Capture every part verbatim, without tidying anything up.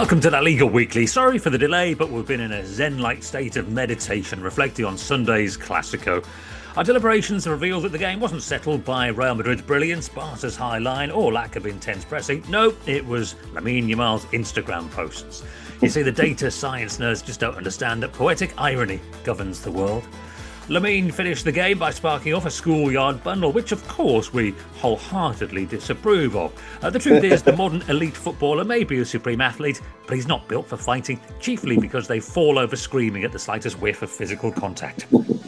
Welcome to La Liga Weekly. Sorry for the delay, but we've been in a zen-like state of meditation, reflecting on Sunday's Clásico. Our deliberations revealed that the game wasn't settled by Real Madrid's brilliance, Barca's high line, or lack of intense pressing. No, it was Lamine Yamal's Instagram posts. You see, the data science nerds just don't understand that poetic irony governs the world. Lamine finished the game by sparking off a schoolyard bundle, which of course we wholeheartedly disapprove of. Uh, the truth is, the modern elite footballer may be a supreme athlete, but he's not built for fighting, chiefly because they fall over screaming at the slightest whiff of physical contact.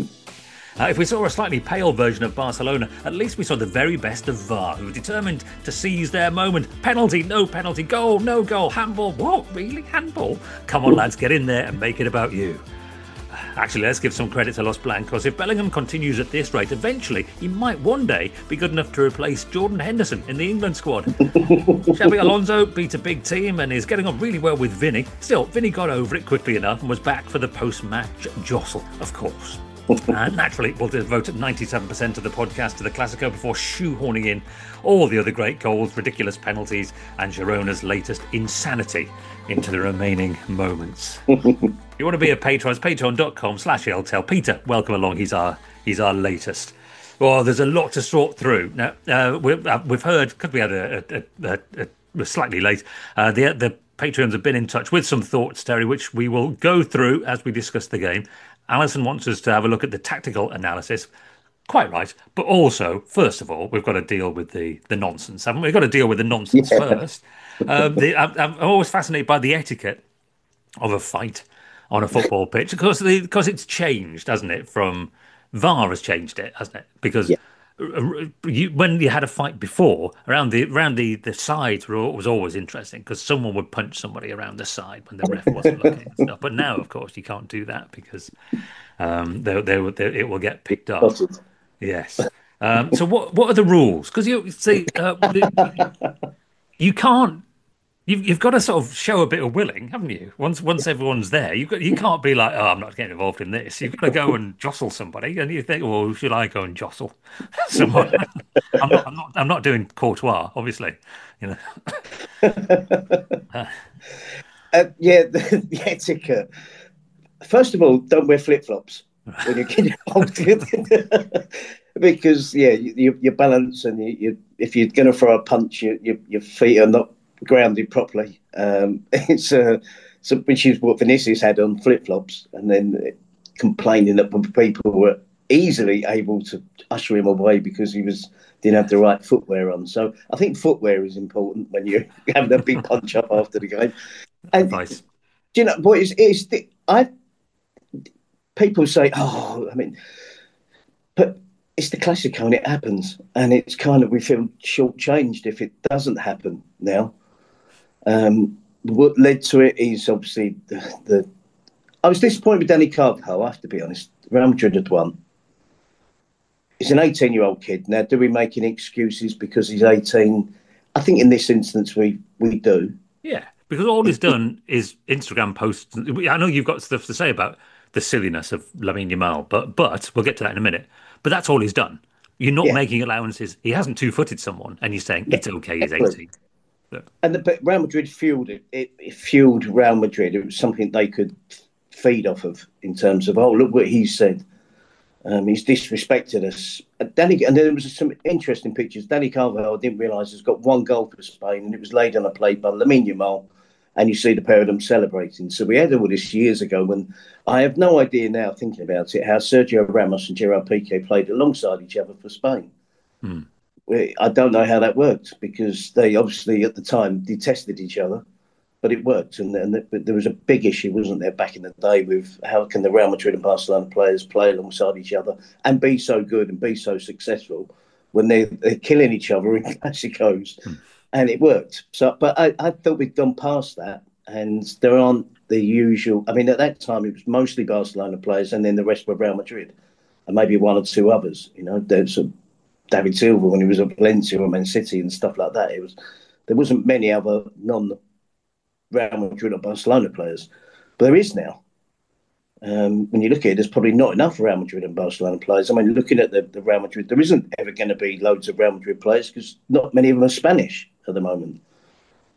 Uh, if we saw a slightly pale version of Barcelona, at least we saw the very best of V A R, who were determined to seize their moment. Penalty, no penalty, goal, no goal, handball, what, really, handball? Come on lads, get in there and make it about you. Actually, let's give some credit to Los Blancos. If Bellingham continues at this rate, eventually he might one day be good enough to replace Jordan Henderson in the England squad. Xabi Alonso beat a big team and is getting on really well with Vinny. Still, Vinny got over it quickly enough and was back for the post-match jostle, of course. And naturally, we'll devote ninety-seven percent of the podcast to the Clásico before shoehorning in all the other great goals, ridiculous penalties, and Girona's latest insanity into the remaining moments. You want to be a patron? It's patreon.com slash LTEL. Peter, welcome along. He's our he's our latest. Well, there's a lot to sort through. Now, uh, we've, uh, we've heard, because we had a, a, a, a, a slightly late, uh, the the Patreons have been in touch with some thoughts, Terry, which we will go through as we discuss the game. Alison wants us to have a look at the tactical analysis. Quite right. But also, first of all, we've got to deal with the, the nonsense, haven't we? We've got to deal with the nonsense yeah. first. Um, the, I'm, I'm always fascinated by the etiquette of a fight on a football pitch, because the, because it's changed, hasn't it? From V A R has changed it, hasn't it? Because yeah. you, when you had a fight before, around the around the, the sides were, was always interesting, because someone would punch somebody around the side when the ref wasn't looking and stuff. But now, of course, you can't do that because um, they, they, they, it will get picked up. Yes. Um, so what what are the rules? Because you see, uh, you can't. You've, you've got to sort of show a bit of willing, haven't you? Once once everyone's there, you've got, you can't be like, oh, I'm not getting involved in this. You've got to go and jostle somebody, and you think, well, should I go and jostle someone? I'm not, I'm not, I'm not doing courtois, obviously. You know. uh, yeah, the, the etiquette. First of all, don't wear flip flops when you're getting involved, because yeah, you, your balance and you, you, if you're going to throw a punch, you, you, your feet are not grounded properly. Um, it's uh, so, which is what Vinicius had on flip flops, and then complaining that people were easily able to usher him away because he was didn't have the right footwear on. So I think footwear is important when you're having a big punch up after the game. And nice. Do you know what is is the, I people say, oh, I mean, but it's the Clásico and it happens, and it's kind of, we feel shortchanged if it doesn't happen now. Um, what led to it is obviously the, the. I was disappointed with Dani Carvajal, I have to be honest. Real Madrid had won. He's an eighteen-year-old kid. Now, do we make any excuses because he's eighteen? I think in this instance we, we do. Yeah, because all he's done is Instagram posts. I know you've got stuff to say about the silliness of Lamine Yamal, but but we'll get to that in a minute. But that's all he's done. You're not yeah. making allowances. He hasn't two-footed someone, and you're saying it's okay, he's eighteen. And the, but Real Madrid fueled it. it. It fueled Real Madrid. It was something they could feed off of in terms of, oh, look what he said. Um, he's disrespected us. And, Danny, and there was some interesting pictures. Dani Carvajal, I didn't realise, has got one goal for Spain, and it was laid on a plate by Lamine Yamal, and you see the pair of them celebrating. So we had all this years ago when I have no idea now, thinking about it, how Sergio Ramos and Gerard Piqué played alongside each other for Spain. Hmm. I don't know how that worked, because they obviously at the time detested each other, but it worked. And, and the, there was a big issue, wasn't there, back in the day with how can the Real Madrid and Barcelona players play alongside each other and be so good and be so successful when they, they're killing each other in Clásicos. Mm. And it worked. So, but I, I thought we'd gone past that, and there aren't the usual. I mean, at that time it was mostly Barcelona players, and then the rest were Real Madrid, and maybe one or two others. You know, there's a David Silva when he was at Valencia or Man City and stuff like that. It was there wasn't many other non-Real Madrid or Barcelona players, but there is now. Um, when you look at it, there's probably not enough Real Madrid and Barcelona players. I mean, looking at the, the Real Madrid, there isn't ever going to be loads of Real Madrid players because not many of them are Spanish at the moment.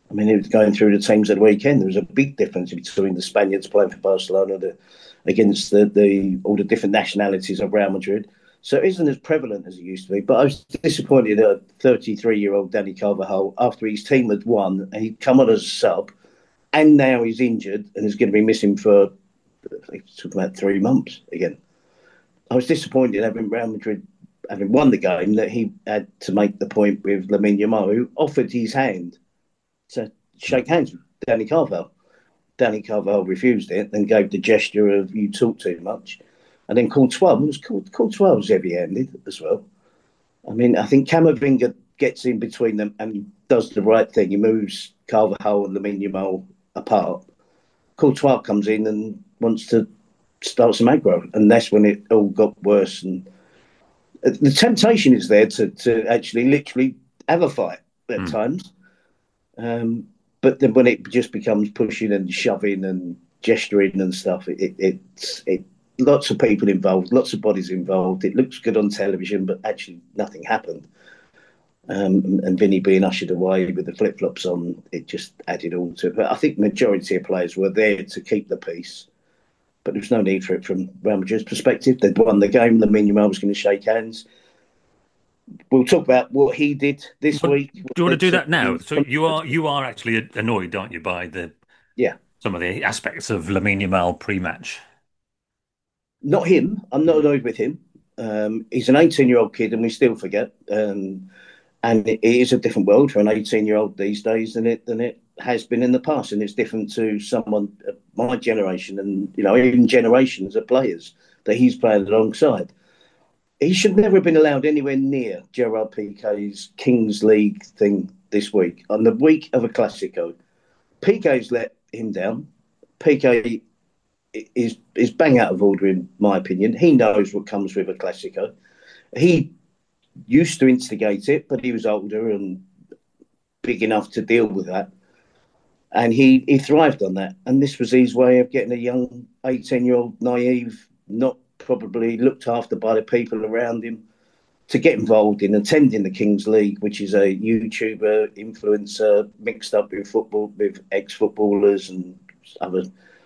I mean, it was going through the teams at the weekend. There was a big difference between the Spaniards playing for Barcelona the, against the, the all the different nationalities of Real Madrid. So it isn't as prevalent as it used to be. But I was disappointed that thirty-three-year-old Danny Carvajal, after his team had won, and he'd come on as a sub, and now he's injured and is going to be missing for talking about three months again. I was disappointed having Real Madrid having won the game that he had to make the point with Lamine Yamal, who offered his hand to shake hands with Danny Carvajal. Danny Carvajal refused it and gave the gesture of "you talk too much," and then Courtois was Courtois was heavy-handed as well. I mean, I think Camavinga gets in between them and does the right thing. He moves Carvajal and Lamine Yamal apart. Courtois comes in and wants to start some aggro, and that's when it all got worse. And the temptation is there to to actually literally have a fight at mm. times. Um, but then when it just becomes pushing and shoving and gesturing and stuff, it, it, it's it, lots of people involved, lots of bodies involved. It looks good on television, but actually nothing happened. Um, and Vinny being ushered away with the flip-flops on, it just added all to it. But I think the majority of players were there to keep the peace, but there was no need for it from Real Madrid's perspective. They'd won the game. Lamine Yamal was going to shake hands. We'll talk about what he did this but week. Do you want to do that now? So you are you are actually annoyed, aren't you, by the yeah some of the aspects of Lamine Yamal pre-match? Not him. I'm not annoyed with him. Um, he's an eighteen-year-old kid, and we still forget. Um, and it is a different world for an eighteen-year-old these days than it than it has been in the past, and it's different to someone of my generation, and you know, even generations of players that he's playing alongside. He should never have been allowed anywhere near Gerard Piqué's Kings League thing this week. On the week of a Classico, Piqué's let him down. Piqué is is bang out of order, in my opinion. He knows what comes with a Classico. He used to instigate it, but he was older and big enough to deal with that. And he, he thrived on that. And this was his way of getting a young eighteen-year-old, naive, not probably looked after by the people around him, to get involved in attending the Kings League, which is a YouTuber, influencer, mixed up with football, with ex-footballers and other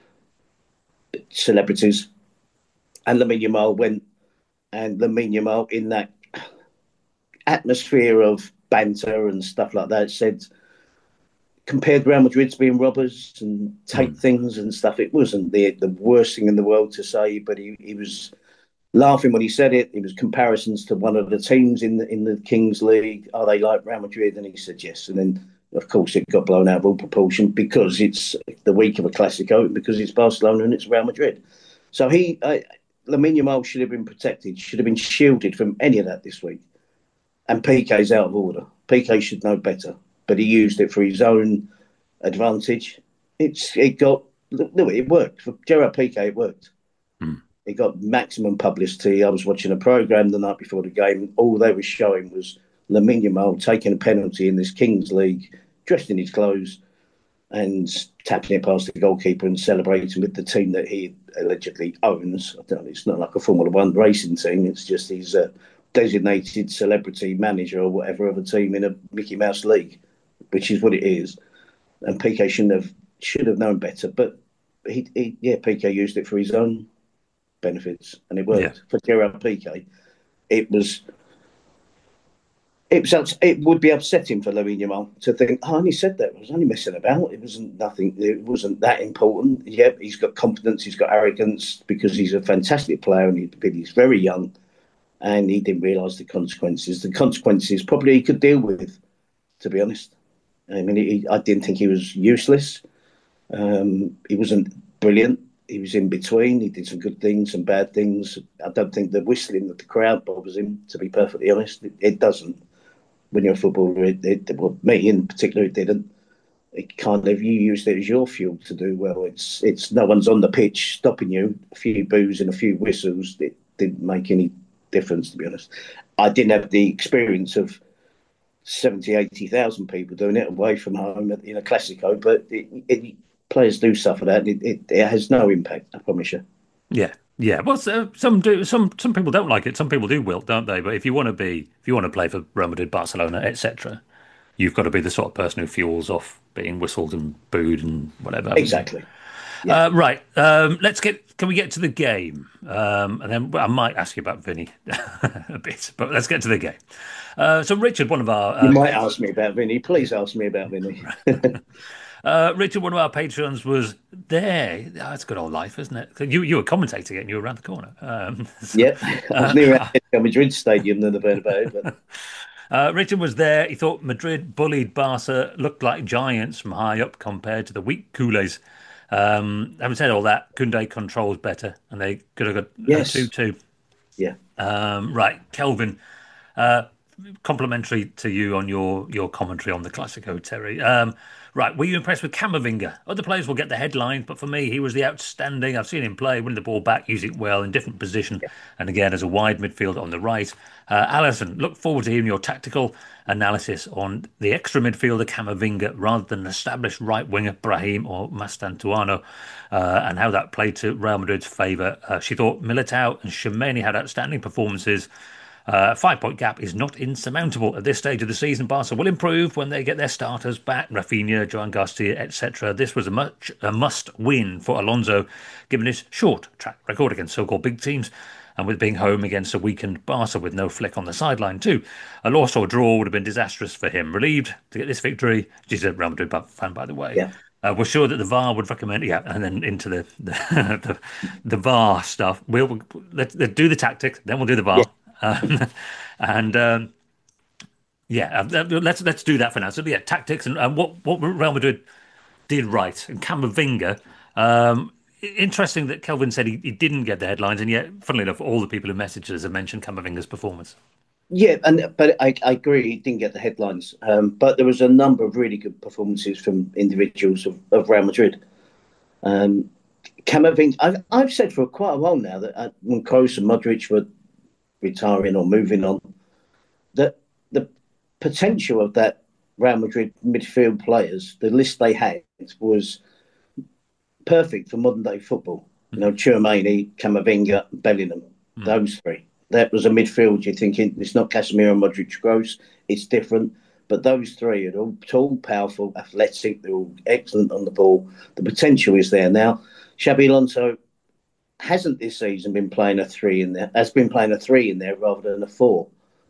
celebrities. And Lamine Yamal went, and Lamine Yamal, in that atmosphere of banter and stuff like that, said, compared Real Madrid to being robbers and take mm. things and stuff. It wasn't the the worst thing in the world to say, but he, he was laughing when he said it. It was comparisons to one of the teams in the in the Kings League. Are they like Real Madrid? And he said yes. And then, of course, it got blown out of all proportion because it's the week of a Classico, because it's Barcelona and it's Real Madrid. So he, uh, Lamine Yamal should have been protected, should have been shielded from any of that this week. And Piqué's out of order. Piqué should know better, but he used it for his own advantage. It's it got no, it worked for Gerard Piqué. It worked. Mm. It got maximum publicity. I was watching a program the night before the game. All they were showing was Lamine Yamal taking a penalty in this Kings League, dressed in his clothes, and tapping it past the goalkeeper and celebrating with the team that he allegedly owns. I don't know, it's not like a Formula One racing team. It's just he's a designated celebrity manager or whatever of a team in a Mickey Mouse league, which is what it is. And Piqué shouldn't have should have known better, but he, he yeah, Piqué used it for his own benefits, and it worked. Yeah. For Gerard Piqué, it was it was it would be upsetting for Lamine Yamal to think, oh, I only said that, I was only messing about. It wasn't nothing. It wasn't that important. Yeah, he's got confidence, he's got arrogance because he's a fantastic player and he, he's very young. And he didn't realise the consequences. The consequences probably he could deal with, to be honest. I mean, he, I didn't think he was useless. Um, he wasn't brilliant. He was in between. He did some good things, some bad things. I don't think the whistling of the crowd bothers him, to be perfectly honest. It, it doesn't. When you're a footballer, it, it, well, me in particular, it didn't. It kind of, you used it as your fuel to do well. It's it's no one's on the pitch stopping you. A few boos and a few whistles. It didn't make any difference, to be honest. I didn't have the experience of seventy, eighty thousand people doing it away from home in a Classico, but it, it, players do suffer that. It, it, it has no impact, I promise you. Yeah, yeah. Well, uh, some do. Some some people don't like it. Some people do wilt, don't they? But if you want to be, if you want to play for Real Madrid, Barcelona, et cetera, you've got to be the sort of person who fuels off being whistled and booed and whatever. Exactly. Yeah. Uh, right. Um, let's get. Can we get to the game? Um, and then well, I might ask you about Vinny a bit, but let's get to the game. Uh, so Richard, one of our uh, you might ask me about Vinny. Please ask me about Vinny. uh, Richard, one of our patrons, was there. Oh, that's good old life, isn't it? You you were commentating it, and you were around the corner. Um, so, yeah, I was near Atletico Madrid Stadium than the Bernabeu, but. Uh, Richard was there. He thought Madrid bullied Barca, looked like giants from high up compared to the weak Culés. Um, having said all that, Koundé controls better, and they could have got yes. a two two. Yeah. Um, right, Kelvin, uh, complimentary to you on your, your commentary on the Classico, Terry. Um, right, were you impressed with Camavinga? Other players will get the headlines, but for me, he was the outstanding. I've seen him play, win the ball back, use it well in different position, yeah. and again as a wide midfielder on the right. Uh, Alison, look forward to hearing your tactical analysis on the extra midfielder Camavinga rather than established right winger Brahim or Mastantuono, uh, and how that played to Real Madrid's favour. Uh, she thought Militao and Tchouaméni had outstanding performances. Uh, five-point gap is not insurmountable at this stage of the season. Barca will improve when they get their starters back, Rafinha, Joan Garcia, et cetera. This was a much a must-win for Alonso, given his short track record against so-called big teams, and with being home against a weakened Barca with no Flick on the sideline too. A loss or a draw would have been disastrous for him. Relieved to get this victory. She's a Real Madrid fan, by the way. Yeah. Uh, we're sure that the V A R would recommend, yeah, and then into the the, the, the V A R stuff. We'll let's, let's do the tactics, then we'll do the V A R. Yeah. Um, and um, yeah, let's let's do that for now. So yeah, tactics and, and what what Real Madrid did right. And Camavinga, um, interesting that Kelvin said he, he didn't get the headlines, and yet, funnily enough, all the people who messaged us have mentioned Camavinga's performance. Yeah, and but I, I agree he didn't get the headlines, um, but there was a number of really good performances from individuals of, of Real Madrid. Um, Camavinga, I've, I've said for quite a while now that uh, when Kroos and Modric were retiring or moving on, that the potential of that Real Madrid midfield players, the list they had was perfect for modern day football. You know, Tchouaméni, Camavinga, Bellingham, mm. those three. That was a midfield. You're thinking it's not Casemiro, Modric, Kroos. It's different, but those three are all tall, powerful, athletic. They're all excellent on the ball. The potential is there now. Xabi Alonso hasn't this season been playing a three in there, has been playing a three in there rather than a four.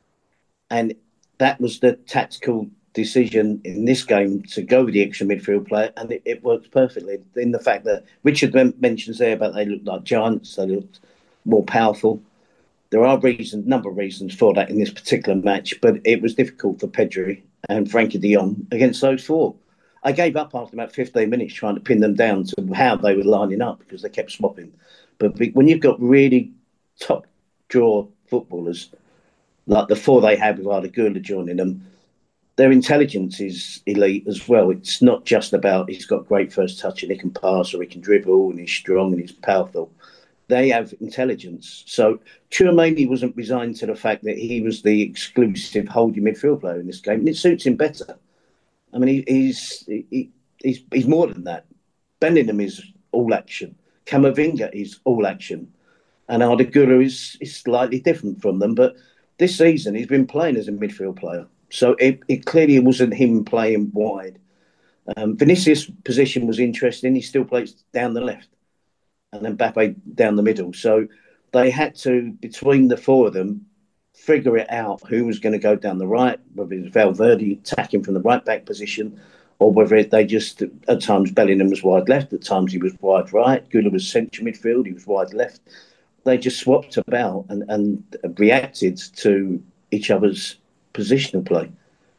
And that was the tactical decision in this game to go with the extra midfield player, and it, it works perfectly. In the fact that Richard mentions there about they looked like giants, they looked more powerful. There are reasons, number of reasons for that in this particular match, but it was difficult for Pedri and Frankie de Jong against those four. I gave up after about fifteen minutes trying to pin them down to how they were lining up because they kept swapping. But when you've got really top draw footballers, like the four they had with Arda Güler joining them, their intelligence is elite as well. It's not just about he's got great first touch and he can pass or he can dribble and he's strong and he's powerful. They have intelligence. So Tchouaméni wasn't resigned to the fact that he was the exclusive holding midfield player in this game, and it suits him better. I mean, he, he's he, he's he's more than that. Bellingham is all action. Camavinga is all action, and Arda Güler is is slightly different from them. But this season, he's been playing as a midfield player, so it, it clearly wasn't him playing wide. Um, Vinicius' position was interesting. He still plays down the left, and then Mbappe down the middle. So they had to, between the four of them, figure it out who was going to go down the right, whether it was Valverde attacking from the right back position, or whether they just, at times Bellingham was wide left, at times he was wide right, Güler was central midfield, he was wide left. They just swapped about and, and reacted to each other's positional play.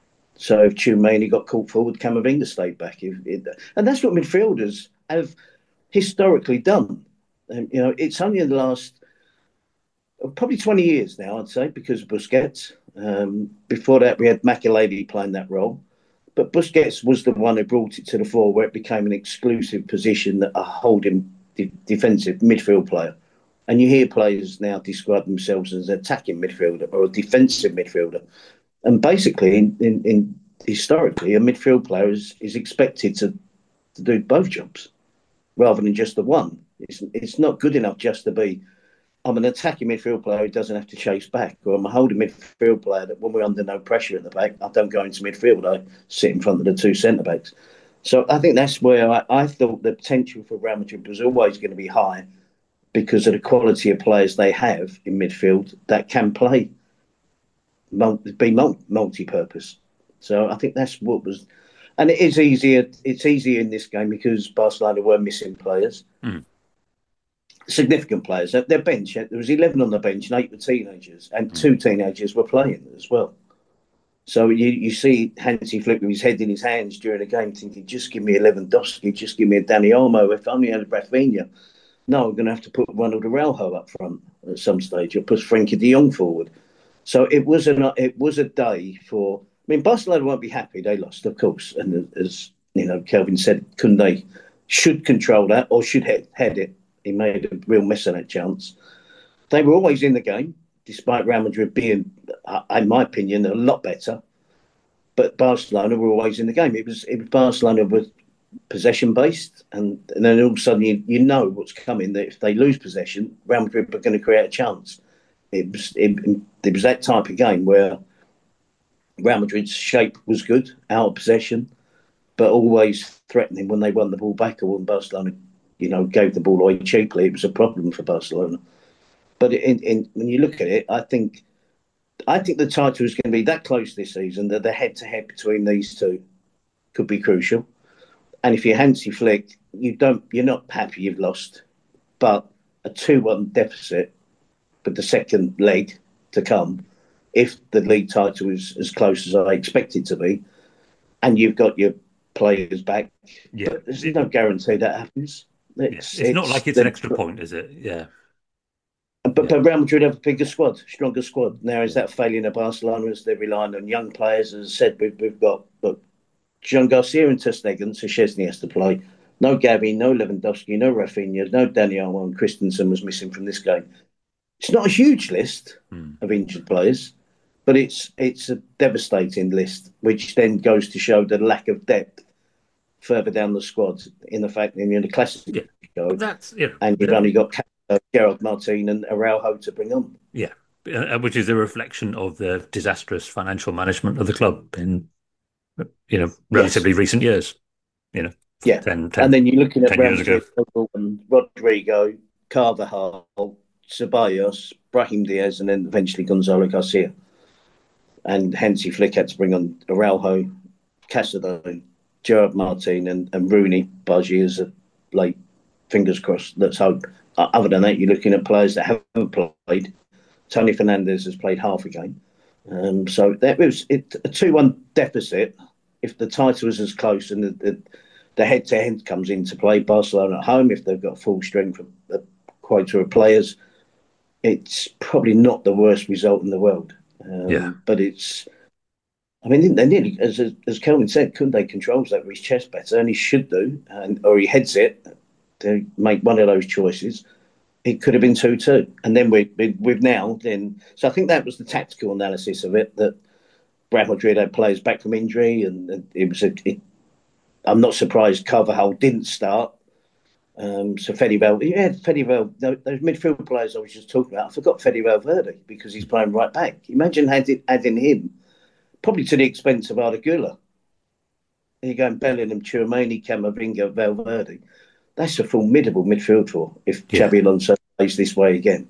So if Tchouaméni got caught forward, Camavinga stayed back. If it, and that's what midfielders have historically done. Um, you know, it's only in the last probably twenty years now, I'd say, because of Busquets. Um, before that, we had Makelele playing that role. But Busquets was the one who brought it to the fore, where it became an exclusive position that a holding de- defensive midfield player. And you hear players now describe themselves as an attacking midfielder or a defensive midfielder. And basically, in, in, in historically, a midfield player is, is expected to, to do both jobs rather than just the one. It's, it's not good enough just to be I'm an attacking midfield player who doesn't have to chase back, or I'm a holding midfield player that when we're under no pressure at the back, I don't go into midfield. I sit in front of the two centre backs. So I think that's where I, I thought the potential for Real Madrid was always going to be high because of the quality of players they have in midfield that can play, be multi-purpose. So I think that's what was, and it is easier. It's easier in this game because Barcelona were missing players. Mm. Significant players. Their bench, there was eleven on the bench and eight were teenagers, and two teenagers were playing as well. So you, you see Hansi Flick with his head in his hands during the game thinking, just give me a Lewandowski, just give me a Dani Olmo. If only I had a Rafinha. No, we're going to have to put Ronald Araujo up front at some stage or push Frenkie de Jong forward. So it was, an, it was a day for... I mean, Barcelona won't be happy. They lost, of course. And as you know, Kelvin said, Koundé should control that or should head, head it. He made a real mess of that chance. They were always in the game, despite Real Madrid being, in my opinion, a lot better. But Barcelona were always in the game. It was, it was Barcelona was possession based, and, and then all of a sudden you, you know what's coming. That if they lose possession, Real Madrid are going to create a chance. It was it, it was that type of game where Real Madrid's shape was good, out of possession, but always threatening when they won the ball back or when Barcelona, you know, gave the ball away cheaply. It was a problem for Barcelona. But in, in, when you look at it, I think I think the title is going to be that close this season that the head-to-head between these two could be crucial. And if you're Hansi Flick, you don't, you're not happy you've lost, but a two-one deficit with the second leg to come, if the league title is as close as I expect it to be, and you've got your players back, yeah, but there's it, no guarantee that happens. It's, it's, it's not like it's an extra point, is it? Yeah. But, yeah. but Real Madrid have a bigger squad, stronger squad. Now, is that failing of Barcelona as they're relying on young players? As I said, we've, we've got look, Jean Garcia and Ter Stegen, so Szczesny has to play. No Gavi, no Lewandowski, no Rafinha, no Dani Olmo, and Christensen was missing from this game. It's not a huge list mm. of injured players, but it's it's a devastating list, which then goes to show the lack of depth further down the squad in the fact that in the classic yeah. go, that's you know, and you've only got uh, Gerard Martin and Araujo to bring on. Yeah, uh, which is a reflection of the disastrous financial management of the club in, you know, relatively yes. recent years. You know, yeah, ten, ten, and then you're looking at Real Madrid, Rodrigo, Carvajal, Ceballos, Brahim Diaz, and then eventually Gonzalo Garcia. And Hansi Flick had to bring on Araujo, Casadon, Gerard Martin, and, and Rooney Budgie as a late. Fingers crossed. Let's hope. Uh, other than that, you're looking at players that haven't played. Tony Fernandez has played half a game. Um, so that was it, a two-one deficit. If the title is as close and the, the, the head-to-head comes into play, Barcelona at home, if they've got full strength of a quota of players, it's probably not the worst result in the world. Um, yeah. But it's, I mean, they nearly, as as Kelvin said, Koundé controls that with his chest better, and he should do, and or he heads it to make one of those choices. It could have been two two, and then we, we we've now then. So I think that was the tactical analysis of it. That Real Madrid had players back from injury, and, and it was a. It, I'm not surprised Carvajal didn't start. Um, so Fede Valverde, yeah, Fede Valverde, those midfield players I was just talking about. I forgot Fede Valverde because he's playing right back. Imagine adding, adding him, probably to the expense of Arda Güler. You're going Bellingham, Tchouameni, Camavinga, Valverde. That's a formidable midfield for if yeah. Xabi Alonso plays this way again.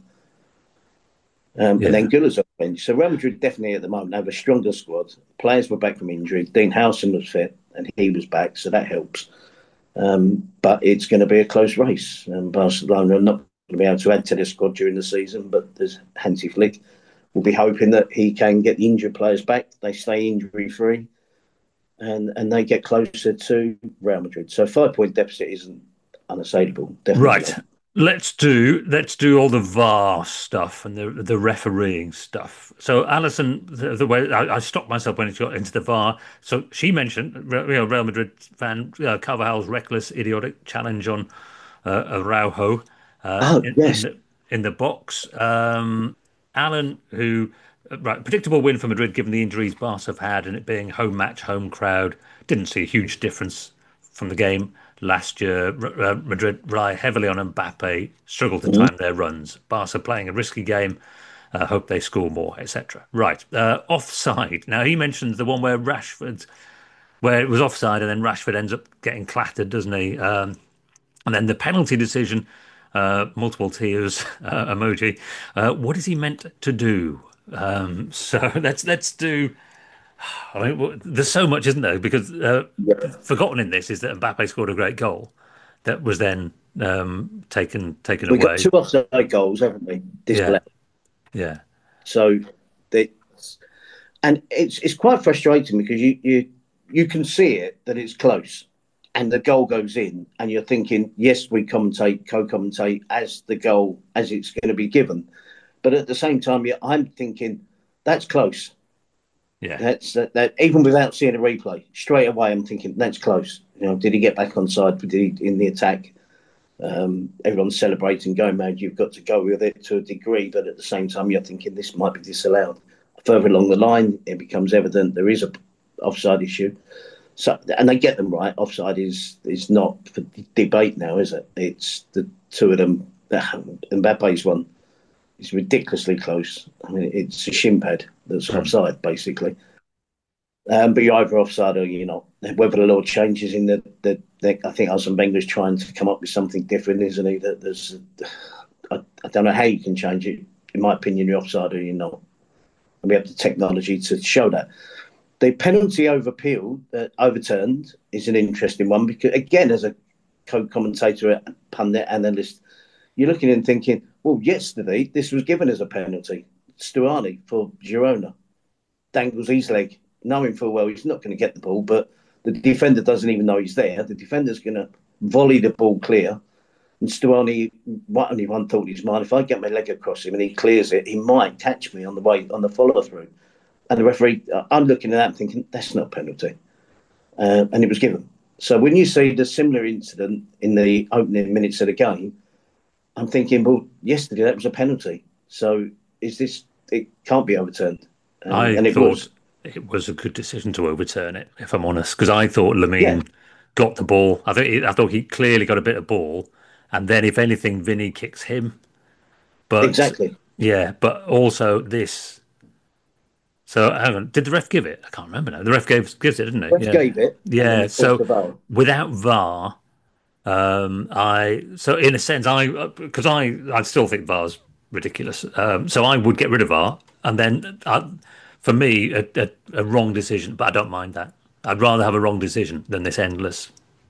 Um, yeah. And then Güler's on the bench. So Real Madrid definitely at the moment have a stronger squad. Players were back from injury. Dean Howson was fit and he was back, so that helps. Um, but it's going to be a close race. And Barcelona are not going to be able to add to the squad during the season, but there's Hansi Flick will be hoping that he can get the injured players back. They stay injury-free and, and they get closer to Real Madrid. So five-point deficit isn't unassailable. Definitely. Right. Let's do let's do all the V A R stuff and the the refereeing stuff. So Alison, the, the way I, I stopped myself when it got into the V A R. So she mentioned, you know, Real Madrid fan uh, Carvajal's reckless, idiotic challenge on uh, Araujo uh, oh, in, yes. in, the, in the box. Um, Alan, who right, predictable win for Madrid given the injuries Barca have had and it being home match, home crowd. Didn't see a huge difference from the game last year, uh, Madrid rely heavily on Mbappe, struggle to Mhm. time their runs. Barca playing a risky game, uh, hope they score more, et cetera. Right, uh, offside. Now he mentioned the one where Rashford, where it was offside, and then Rashford ends up getting clattered, doesn't he? Um, and then the penalty decision, uh, multiple tears uh, emoji. Uh, what is he meant to do? Um, so let's let's do. I mean, well, there's so much, isn't there? Because uh, Yeah. forgotten in this is that Mbappe scored a great goal that was then um, taken taken We got away. two offside goals, haven't we? Yeah, Disallowed. yeah, So they, and it's it's quite frustrating because you you you can see it that it's close, and the goal goes in, and you're thinking, yes, we commentate, co-commentate as the goal as it's going to be given, but at the same time, I'm thinking that's close. yeah. That's that, that even without seeing a replay, straight away, I'm thinking that's close. You know, did he get back on side? Did he in the attack? Um, everyone's celebrating, going mad. You've got to go with it to a degree, but at the same time, you're thinking this might be disallowed. Further along the line, it becomes evident there is a offside issue. So, and they get them right. Offside is is not for debate now, is it? It's the two of them. Mbappe's one is ridiculously close. I mean, it's a shin pad that's Mm. offside, basically. Um, but you're either offside or you're not. Whether the law changes in the, the, the I think Arsene Wenger's trying to come up with something different, isn't he? That there's, I, I don't know how you can change it. In my opinion, you're offside or you're not. And we have the technology to show that. The penalty over appeal, uh, overturned, is an interesting one because, again, as a co-commentator, pundit, analyst, you're looking and thinking, well, yesterday this was given as a penalty. Stuani for Girona dangles his leg, knowing full well he's not going to get the ball, but the defender doesn't even know he's there. The defender's going to volley the ball clear. And Stuani, only one thought in his mind, if I get my leg across him and he clears it, he might catch me on the way, on the follow through. And the referee, I'm looking at that and thinking, that's not a penalty. Uh, and it was given. So when you see the similar incident in the opening minutes of the game, I'm thinking, well, yesterday that was a penalty. So is this, it can't be overturned. Um, I and it thought was. it was a good decision to overturn it, if I'm honest, because I thought Yeah, Lamine got the ball. I think he, I thought he clearly got a bit of ball, and then if anything, Vinny kicks him. But exactly. yeah, but also this. So hang on, did the ref give it? I can't remember now. The ref gave gives it, didn't it? Ref Yeah, gave it, and then yeah. of course So the V A R. without V A R, um, I so in a sense I because I I still think V A R's ridiculous. Um, so I would get rid of V A R, and then uh, for me a, a, a wrong decision, but I don't mind that. I'd rather have a wrong decision than this endless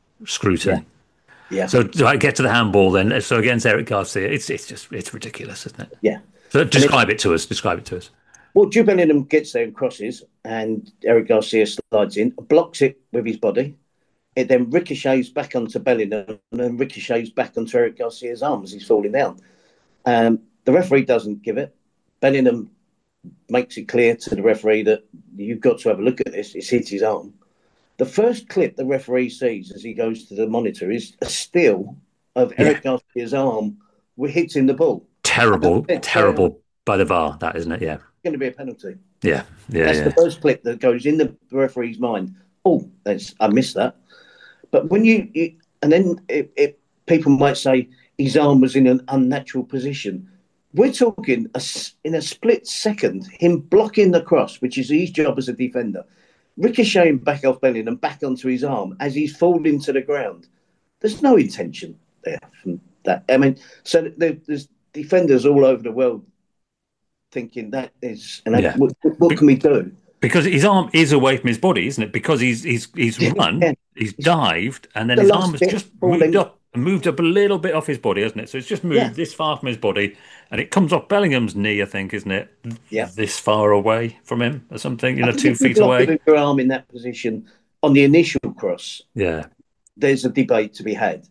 Yeah, scrutiny. yeah, So do I get to the handball then? So against Eric Garcia, it's it's just it's ridiculous, isn't it? yeah. So And it, describe it to us. Describe it to us. well, Jude Bellingham gets there and crosses, and Eric Garcia slides in, blocks it with his body. It then ricochets back onto Bellingham and then ricochets back onto Eric Garcia's arm as he's falling down. Um, the referee doesn't give it. Bellingham makes it clear to the referee that you've got to have a look at this. It's hit his arm. The first clip the referee sees as he goes to the monitor is a still of Yeah, Eric Garcia's arm hitting the ball. terrible, It's terrible by the V A R, that isn't it? Yeah, going to be a penalty. yeah, yeah, That's the yeah. first clip that goes in the referee's mind. Oh, that's, I missed that. But when you, you and then it, it, people might say his arm was in an unnatural position. We're talking a, in a split second, him blocking the cross, which is his job as a defender, ricocheting back off Bellingham and back onto his arm as he's falling to the ground. There's no intention there from that. I mean, so there's defenders all over the world thinking that is, and that, Yeah. what, what can we do? Because his arm is away from his body, isn't it? Because he's he's he's run, Yeah, he's dived, and then the his arm last has bit just moved falling. up and moved up a little bit off his body, hasn't it? So it's just Yeah, moved this far from his body, and it comes off Bellingham's knee, I think, isn't it? yeah. This far away from him or something, you I know, think two if you feet block it away. with your arm in that position on the initial cross, Yeah. there's a debate to be had.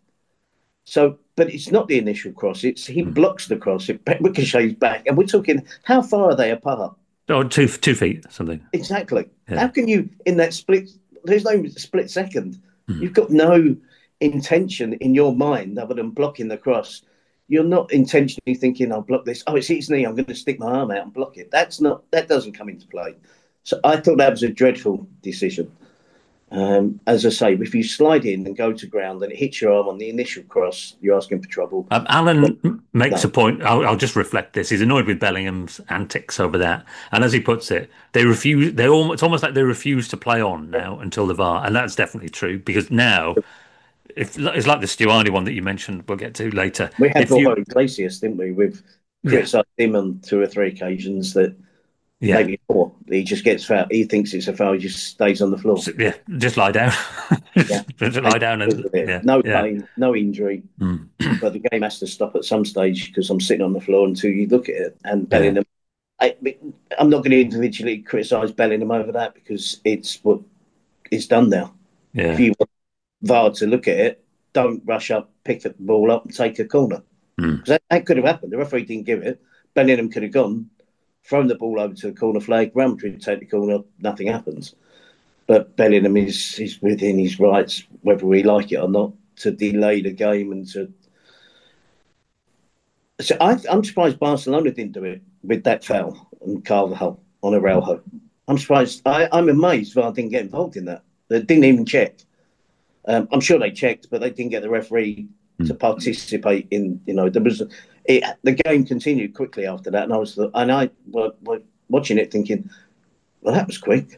So, but it's not the initial cross. It's he Mm. blocks the cross. It ricochets back, and we're talking how far are they apart? Oh, two two feet something. Exactly. How Yeah. can you in that split? There's no split second. Mm. You've got no intention in your mind other than blocking the cross. You're not intentionally thinking, "I'll block this." Oh, it's his knee. I'm going to stick my arm out and block it. That's not. That doesn't come into play. So I thought that was a dreadful decision. Um, as I say, if you slide in and go to ground and it hits your arm on the initial cross, you're asking for trouble. Um, Alan makes No, a point. I'll, I'll just reflect this. He's annoyed with Bellingham's antics over that, and as he puts it, they refuse. They almost, it's almost like they refuse to play on now until the V A R, and that's definitely true because now, if it's like the Stuani one that you mentioned, we'll get to later. we had If you, Borja Iglesias, didn't we? We've yeah, criticised him on two or three occasions that yeah, maybe four. He just gets foul. He thinks it's a foul. He just stays on the floor. so, yeah, just lie down, Yeah, just and lie down, and yeah, no yeah. pain, no injury, Mm. but the game has to stop at some stage because I'm sitting on the floor until you look at it. And Yeah, Bellingham, I, I'm not going to individually criticise Bellingham over that because it's what it's done now. If yeah. you want V A R to look at it, don't rush up, pick the ball up, and take a corner Mm. because that, that could have happened. The referee didn't give it. Bellingham could have gone, thrown the ball over to the corner flag. Real Madrid take the corner, nothing happens. But Bellingham is is within his rights, whether we like it or not, to delay the game and to. So I, I'm surprised Barcelona didn't do it with that foul on Carvajal on Araujo. I'm surprised. I, I'm amazed V A R didn't get involved in that. They didn't even check. Um, I'm sure they checked, but they didn't get the referee to Mm. participate in. You know, there was it, the game continued quickly after that, and I was and I were, were watching it thinking, well, that was quick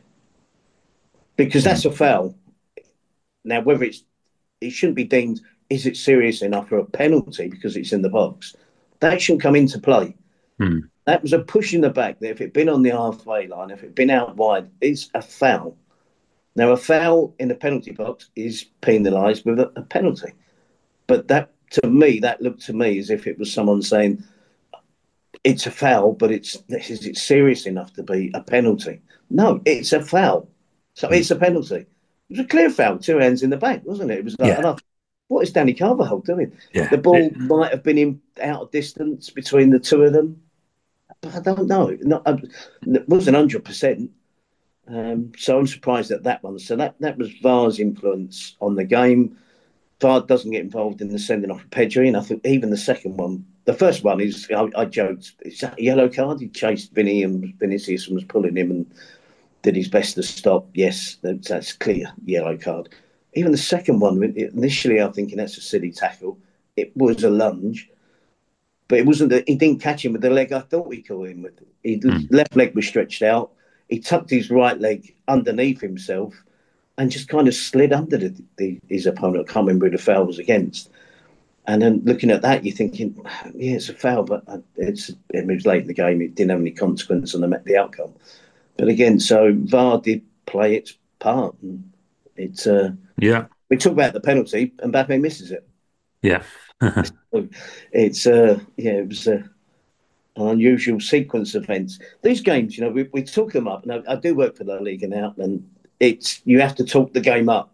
because Mm. that's a foul. Now, whether it's it shouldn't be deemed is it serious enough for a penalty because it's in the box, that shouldn't come into play. Mm. That was a push in the back. That if it'd been on the halfway line, if it'd been out wide, it's a foul. Now, a foul in the penalty box is penalised with a, a penalty. But that, to me, that looked to me as if it was someone saying it's a foul, but it's is it serious enough to be a penalty? No, it's a foul, so Mm. it's a penalty. It was a clear foul, two hands in the back, wasn't it? It was like, Yeah, and I, what is Danny Carvajal doing? yeah. The ball It, might have been in out of distance between the two of them, but I don't know. Not, it wasn't hundred percent. Um, so I'm surprised at that one. So that that was V A R's influence on the game. V A R doesn't get involved in the sending off of Pedri, and I think even the second one, the first one is, I, I joked, is that a yellow card? He chased Vinny and Vinicius and was pulling him and did his best to stop. Yes, that's, that's clear yellow card. Even the second one, initially I'm thinking that's a silly tackle. It was a lunge, but it wasn't. A, he didn't catch him with the leg I thought he caught him with. His mm. left leg was stretched out. He tucked his right leg underneath himself and just kind of slid under the, the, his opponent. I can't remember who the foul was against. And then looking at that, you're thinking, yeah, it's a foul, but it's it was late in the game. It didn't have any consequence on the, the outcome. But again, so V A R did play its part. And it's uh, Yeah, we talk about the penalty, and Mbappe misses it. yeah. So it's uh, yeah, it was uh, an unusual sequence of events. These games, you know, we, we talk them up. And I, I do work for La Liga now, and it's you have to talk the game up.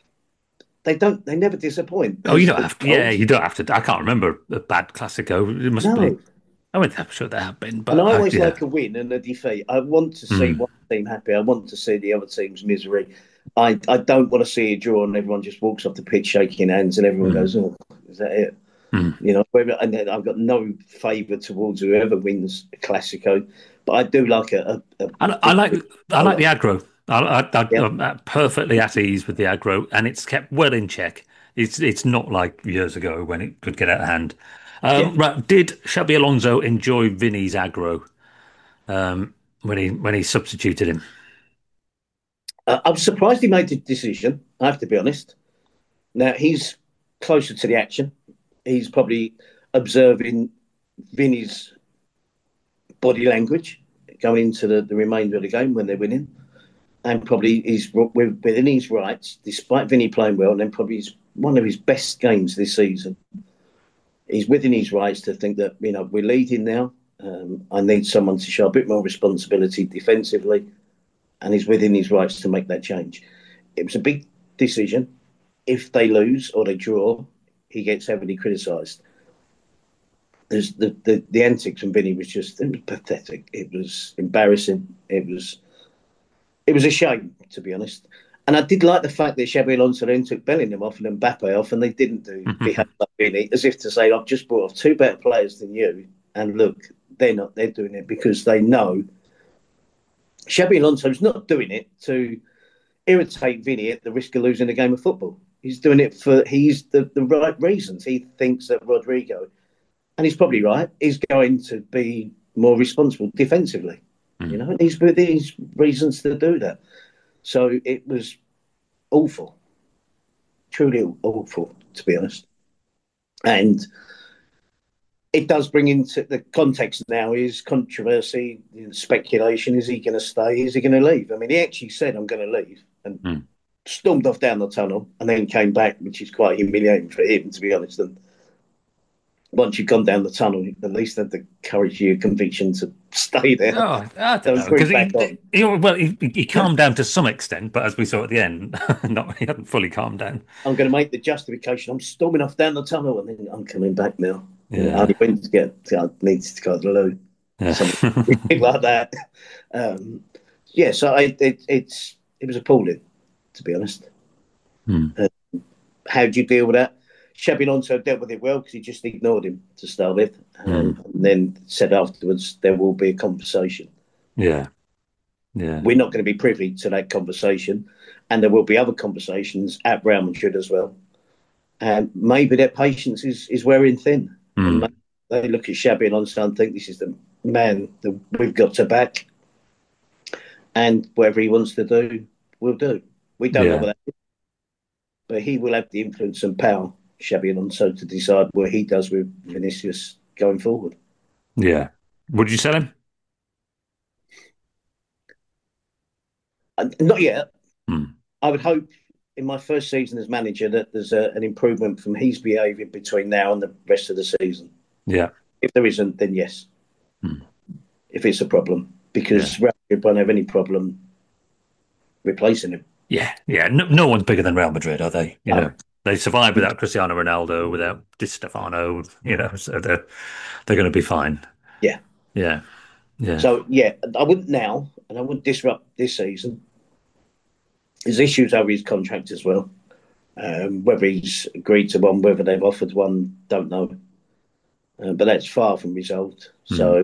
They don't. They never disappoint. Oh, you As, don't as have to. Yeah, goals. you don't have to. I can't remember a bad Classico. It must be. No, I mean, I'm sure there have been, and I but I, always yeah. like a win and a defeat. I want to see Mm. one team happy. I want to see the other team's misery. I, I don't want to see a draw and everyone just walks off the pitch shaking hands and everyone Mm. goes, "Oh, is that it?" Mm. You know. And then I've got no favour towards whoever wins a Classico, but I do like a, a, a I, I like victory. I like the aggro. I, I, I, Yeah, I'm perfectly at ease with the aggro, and it's kept well in check. It's it's not like years ago when it could get out of hand. yeah. Um, right? Did Xabi Alonso enjoy Vinny's aggro um, when he when he substituted him? Uh, I'm surprised he made the decision. I have to be honest. Now he's closer to the action. He's probably observing Vinny's body language going into the, the remainder of the game when they're winning. And probably he's within his rights, despite Vinny playing well, and then probably he's one of his best games this season. He's within his rights to think that, you know, we're leading now. Um, I need someone to show a bit more responsibility defensively, and he's within his rights to make that change. It was a big decision. If they lose or they draw, he gets heavily criticised. There's the, the the antics from Vinny was just it was pathetic. It was embarrassing. It was it was a shame, to be honest. And I did like the fact that Xabi Alonso then took Bellingham off and Mbappe off, and they didn't do behave like Vinny, as if to say, "I've just brought off two better players than you, and look, they're not. They're doing it because they know Xabi Alonso's not doing it to." irritate Vinny at the risk of losing a game of football. He's doing it for he's the, the right reasons. He thinks that Rodrigo, and he's probably right, is going to be more responsible defensively. Mm. You know, and he's with these reasons to do that. So it was awful, truly awful, to be honest. And it does bring into the context now is controversy, speculation. Is he going to stay? Is he going to leave? I mean, he actually said, I'm going to leave, and mm. stormed off down the tunnel and then came back, which is quite humiliating for him, to be honest. And once you've gone down the tunnel, you at least have the courage, your conviction to stay there. Oh, I don't know. Because he, he, well, he, he calmed down to some extent, but as we saw at the end, not, he hadn't fully calmed down. I'm going to make the justification. I'm storming off down the tunnel and then I'm coming back now. Yeah. I went to get, I needed to go to the loo. Yeah. Something like that. Um, yeah, so I, it, it's, it was appalling, to be honest. Hmm. Um, how do you deal with that? Xabi Alonso dealt with it well because he just ignored him to start with, um, mm. and then said afterwards there will be a conversation. Yeah, yeah. We're not going to be privy to that conversation, and there will be other conversations at Real Madrid as well. And maybe their patience is, is wearing thin. Mm. And they look at Xabi Alonso and think this is the man that we've got to back, and whatever he wants to do, we'll do. We don't yeah. know what that is, but he will have the influence and power, Xabi Alonso, to decide what he does with Vinicius going forward. Yeah. Would you sell him? Uh, not yet. Hmm. I would hope in my first season as manager that there's a, an improvement from his behaviour between now and the rest of the season. Yeah. If there isn't, then yes. Hmm. If it's a problem. Because yeah. Real Madrid won't have any problem replacing him. Yeah, yeah. No, no one's bigger than Real Madrid, are they? You oh. know. They survived without Cristiano Ronaldo, without Di Stefano, you know, so they're, they're going to be fine. Yeah. Yeah. Yeah. So, yeah, I wouldn't now, and I wouldn't disrupt this season. There's issues over his contract as well. Um, whether he's agreed to one, whether they've offered one, don't know. Uh, but that's far from resolved. Mm. So,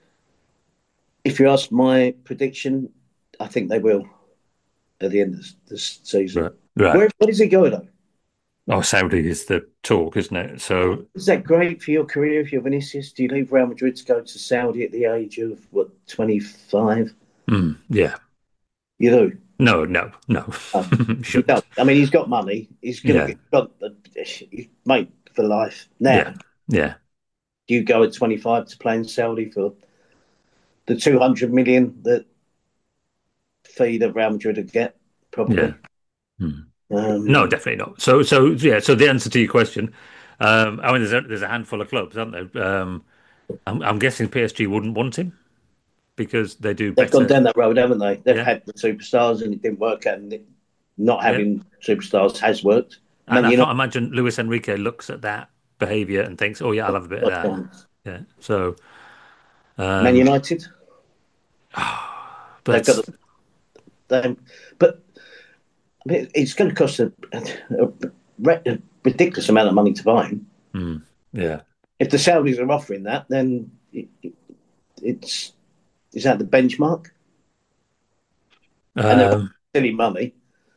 if you ask my prediction, I think they will at the end of this season. Right. Right. Where, where does he go, though? Oh, Saudi is the talk, isn't it? So is that great for your career if you're Vinicius? Do you leave Real Madrid to go to Saudi at the age of, what, twenty-five? Mm, yeah. You do? No, no, no. Oh, he does. I mean, he's got money. He's going to yeah. get he's mate for life. Now, yeah. yeah. Do you go at twenty-five to play in Saudi for the two hundred million that fee that Real Madrid would get? Probably. Yeah. Hmm. Um, no, definitely not. So, so yeah. So the answer to your question, um, I mean, there's a, there's a handful of clubs, aren't there? Um, I'm, I'm guessing P S G wouldn't want him because they do. They've better. gone down that road, haven't they? They've yeah. had the superstars and it didn't work out. And it, not having yeah. superstars has worked. And Man, I can't not... imagine Luis Enrique looks at that behaviour and thinks, "Oh yeah, I'll have a bit of that." Chance. Yeah. So, um, Man United. but they've got the, they, but. I mean, it's going to cost a, a, a ridiculous amount of money to buy him. Mm, yeah. If the Saudis are offering that, then it, it, it's is that the benchmark? Um, and they're silly money.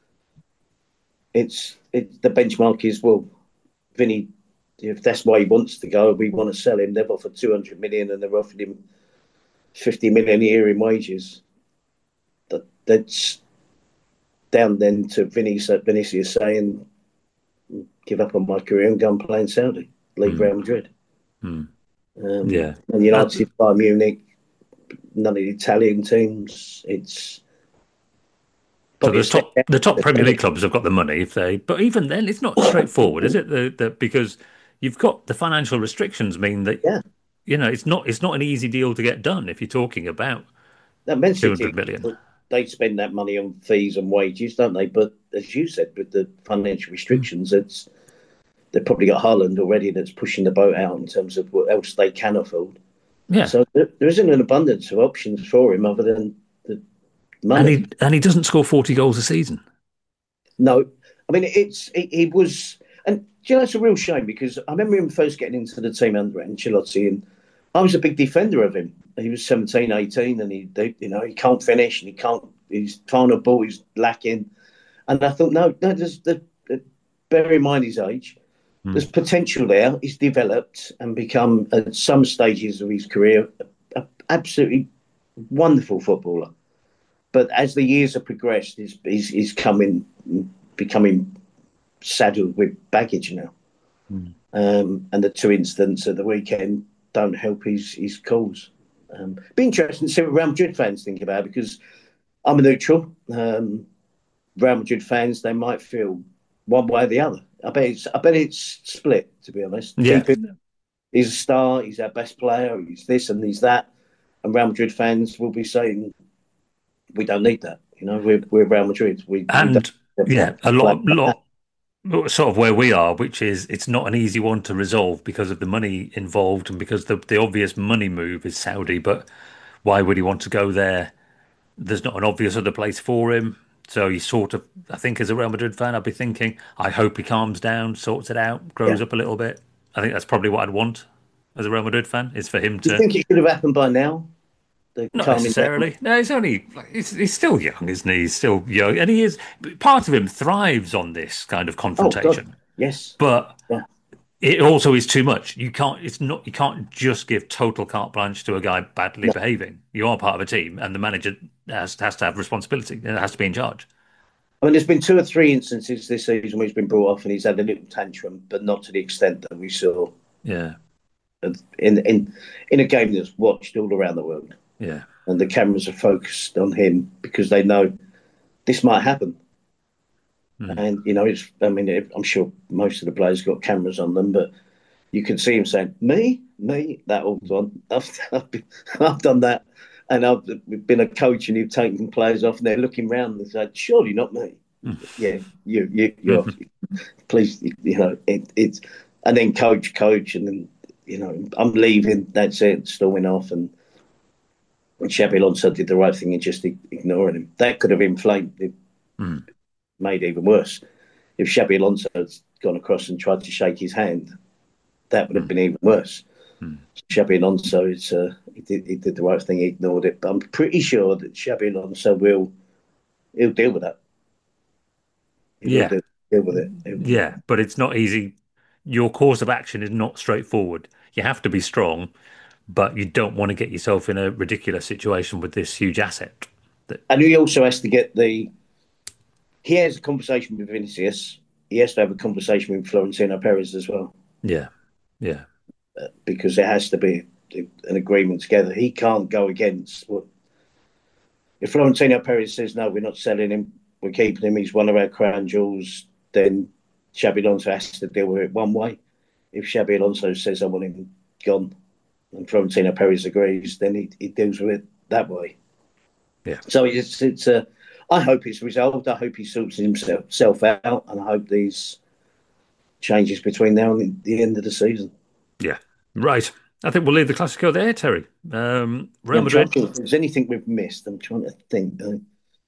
It's it, the benchmark is well, Vinny. If that's why he wants to go, we want to sell him. They've offered two hundred million, and they've offered him fifty million a year in wages. That that's. Down then to Vinicius, Vinicius saying, give up on my career and go and play in Saudi, leave mm. Real Madrid. Mm. Um, yeah. And United, Bayern Munich, none of the Italian teams. It's so the top, the top Premier League clubs have got the money if they, but even then, it's not straightforward, is it? The, the, because you've got the financial restrictions mean that yeah. you know it's not it's not an easy deal to get done if you're talking about that two hundred million. They spend that money on fees and wages, don't they? But as you said, with the financial restrictions, it's they've probably got Haaland already that's pushing the boat out in terms of what else they can afford. Yeah. So there, there isn't an abundance of options for him other than the money. And he and he doesn't score forty goals a season. No, I mean it's he, he was, and you know it's a real shame because I remember him first getting into the team under Ancelotti, and I was a big defender of him. He was seventeen, eighteen, and he, they, you know, he can't finish and he can't. His final ball is lacking, And I thought, no, no, there's the bear in mind his age. Mm. There's potential there. He's developed and become, at some stages of his career, an absolutely wonderful footballer. But as the years have progressed, he's, he's, he's coming, becoming saddled with baggage now. Mm. Um, and the two incidents at the weekend don't help his, his cause. Um, be interesting to see what Real Madrid fans think about it, because I'm a neutral. Um, Real Madrid fans, they might feel one way or the other. I bet it's I bet it's split, to be honest. Yeah. Keep it. He's a star. He's our best player. He's this and he's that. And Real Madrid fans will be saying, "We don't need that. You know, we're we're Real Madrid. We we don't And yeah, a play lot, lot, sort of where we are, which is it's not an easy one to resolve because of the money involved and because the the obvious money move is Saudi. But why would he want to go there? There's not an obvious other place for him. So you sort of, I think, as a Real Madrid fan, I'd be thinking, I hope he calms down, sorts it out, Yeah. grows up a little bit. I think that's probably what I'd want as a Real Madrid fan, is for him Do you to. think it should have happened by now? The Not calming down. necessarily. No, he's only like, he's, he's still young, isn't he? He's still young, and he is part of him thrives on this kind of Oh God, confrontation. yes. But Yeah. it also is too much. You can't. It's not. You can't just give total carte blanche to a guy badly No. behaving. You are part of a team, and the manager has has to have responsibility. It has to be in charge. I mean, there's been two or three instances this season where he's been brought off and he's had a little tantrum, but not to the extent that we saw Yeah, in in in a game that's watched all around the world. yeah, And the cameras are focused on him because they know this might happen. mm. And you know, it's. I mean, I'm sure most of the players got cameras on them, but you can see him saying, "Me, me, that all on. I've, I've, been, I've done that, and I've been a coach, and you've taken players off, and they're looking around and saying, surely not me. Yeah, you, you, you're. Please, you know, it, it's, and then coach, coach, and then you know, I'm leaving. That's it, storming off, and and Xabi Alonso did the right thing in just ignoring him. That could have inflamed it, Mm. made it even worse. If Xabi Alonso had gone across and tried to shake his hand, that would have been even worse. Mm. Xabi Alonso, it's, uh, he, did, he did the right thing, he ignored it. But I'm pretty sure that Xabi Alonso will he'll deal with that. He will Yeah, deal, deal with it. He'll, yeah. But it's not easy. Your course of action is not straightforward. You have to be strong, but you don't want to get yourself in a ridiculous situation with this huge asset. That and he also has to get the. He has a conversation with Vinicius. He has to have a conversation with Florentino Perez as well, yeah, yeah, uh, because there has to be an agreement together. He can't go against what. If Florentino Perez says no, we're not selling him, we're keeping him. He's one of our crown jewels. Then Xabi Alonso has to deal with it one way. If Xabi Alonso says I want him gone, and Florentino Perez agrees, then he, he deals with it that way. yeah. So it's it's a. Uh, I hope it's resolved. I hope he sorts himself out, and I hope these changes between now and the end of the season. Yeah. Right. I think we'll leave the Classico there, Terry. Um, Yeah, Real I'm trying to Madrid. think if there's anything we've missed. I'm trying to think. Uh,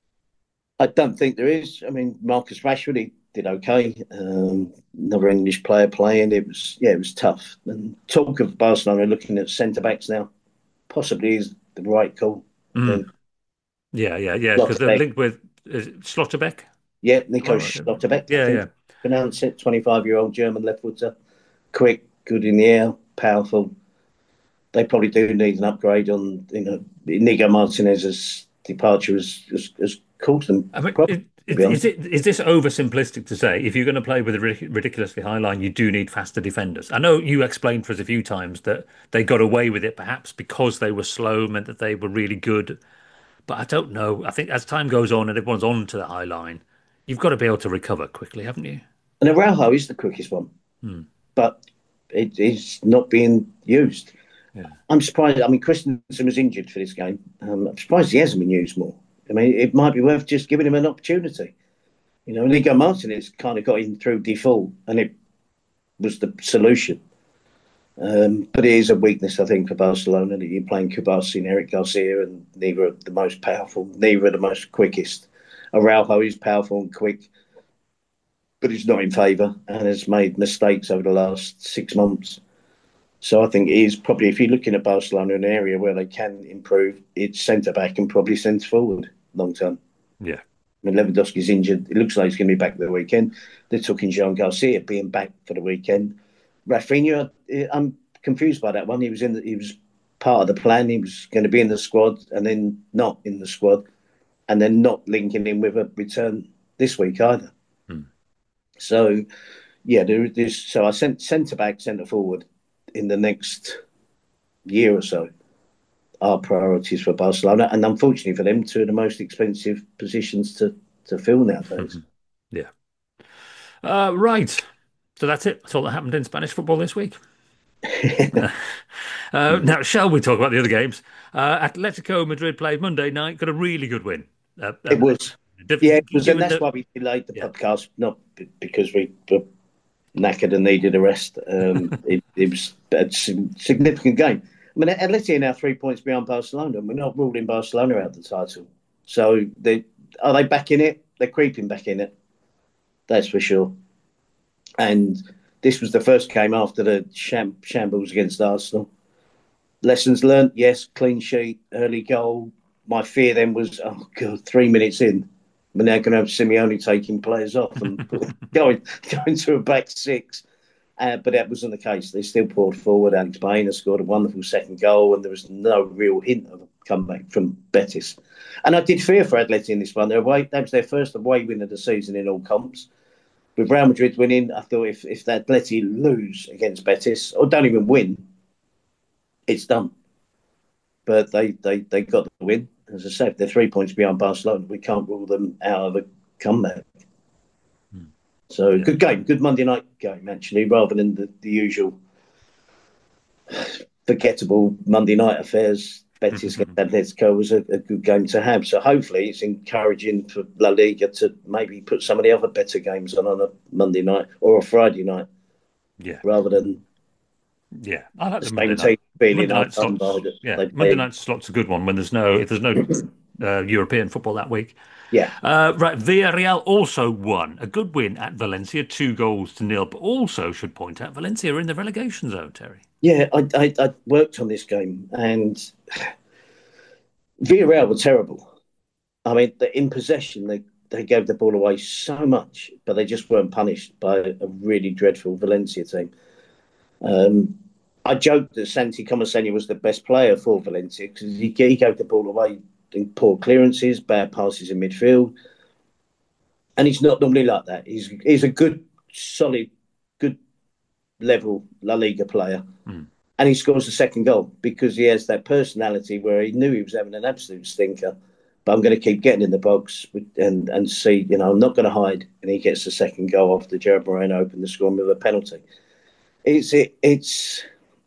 I don't think there is. I mean, Marcus Rashford, he did okay. Um, another English player playing. It was, yeah, it was tough. And talk of Barcelona looking at centre backs now, possibly is the right call. I Mm. think. Yeah, yeah, yeah. Because they're Slotterbeck, linked with is it Slotterbeck. yeah, Am I Nico right? Schlotterbeck, I Yeah, think yeah. pronounce it. twenty-five-year-old German left footer, quick, good in the air, powerful. They probably do need an upgrade on. You know, Inigo Martinez's departure has has, has caused them I mean, problems. it, To be it, is honest. it is this oversimplistic to say if you're going to play with a ridic- ridiculously high line, you do need faster defenders? I know you explained for us a few times that they got away with it perhaps because they were slow, meant that they were really good. But I don't know. I think as time goes on and everyone's on to the high line, you've got to be able to recover quickly, haven't you? And Araujo is the quickest one, Hmm. but it is not being used. Yeah. I'm surprised. I mean, Christensen was injured for this game. Um, I'm surprised he hasn't been used more. I mean, it might be worth just giving him an opportunity. You know, Nico Martinez kind of got in through default, and it was the solution. Um, but it is a weakness, I think, for Barcelona that you're playing Kubasi and Eric Garcia, and neither are the most powerful, neither are the most quickest. Araujo is powerful and quick, but he's not in favour and has made mistakes over the last six months. So I think it is probably, if you're looking at Barcelona, an area where they can improve, it's centre back and probably centre forward long term. Yeah. I mean, Lewandowski's injured. It looks like he's going to be back for the weekend. They took in Jean Garcia being back for the weekend. Rafinha, I'm confused by that one. He was in. The, he was part of the plan. He was going to be in the squad and then not in the squad, and then not linking in with a return this week either. Hmm. So, yeah, there, there's. So I sent centre back, centre forward in the next year or so. Are priorities for Barcelona, and unfortunately for them, two of the most expensive positions to, to fill nowadays. Mm-hmm. Yeah. Uh, right. So that's it. That's all that happened in Spanish football this week. uh, uh, now, shall we talk about the other games? Uh, Atletico Madrid played Monday night, got a really good win. Uh, it was. Yeah, it was, and that's the, why we delayed the yeah. podcast, not because we were knackered and needed a rest. Um, it, it was a significant game. I mean, Atleti are now three points behind Barcelona, and we're not ruling Barcelona out of the title. So, they are they back in it? They're creeping back in it. That's for sure. And this was the first game after the sham- shambles against Arsenal. Lessons learned, yes, clean sheet, early goal. My fear then was, oh, God, three minutes in, we're now going to have Simeone taking players off and going, going to a back six. Uh, but that wasn't the case. They still poured forward. Alex Baena scored a wonderful second goal, and there was no real hint of a comeback from Betis. And I did fear for Atleti in this one. Their away, that was their first away win of the season in all comps. With Real Madrid winning, I thought if, if the Atleti lose against Betis, or don't even win, it's done. But they, they, they got the win. As I said, they're three points behind Barcelona. We can't rule them out of a comeback. So yeah. Good game, good Monday night game actually, rather than the, the usual forgettable Monday night affairs. Betis against Atletico was a, a good game to have. So hopefully it's encouraging for La Liga to maybe put some of the other better games on on a Monday night or a Friday night. Yeah. Rather than yeah, I like the same Monday night. feeling Monday night slots, yeah, Monday night slot's a good one when there's no if there's no uh, European football that week. Yeah. Uh, right. Villarreal also won. A good win at Valencia, two goals to nil. But also should point out Valencia are in the relegation zone, Terry. Yeah, I, I, I worked on this game and Villarreal were terrible. I mean, in possession, they, they gave the ball away so much, but they just weren't punished by a really dreadful Valencia team. Um, I joked that Santi Comasena was the best player for Valencia because he, he gave the ball away in poor clearances, bad passes in midfield. And he's not normally like that. He's he's a good, solid, good level La Liga player. Mm. And he scores the second goal because he has that personality where he knew he was having an absolute stinker. But I'm going to keep getting in the box and, and see, you know, I'm not going to hide. And he gets the second goal after Gerard Moreno opened the score with a penalty. It's, it, it's,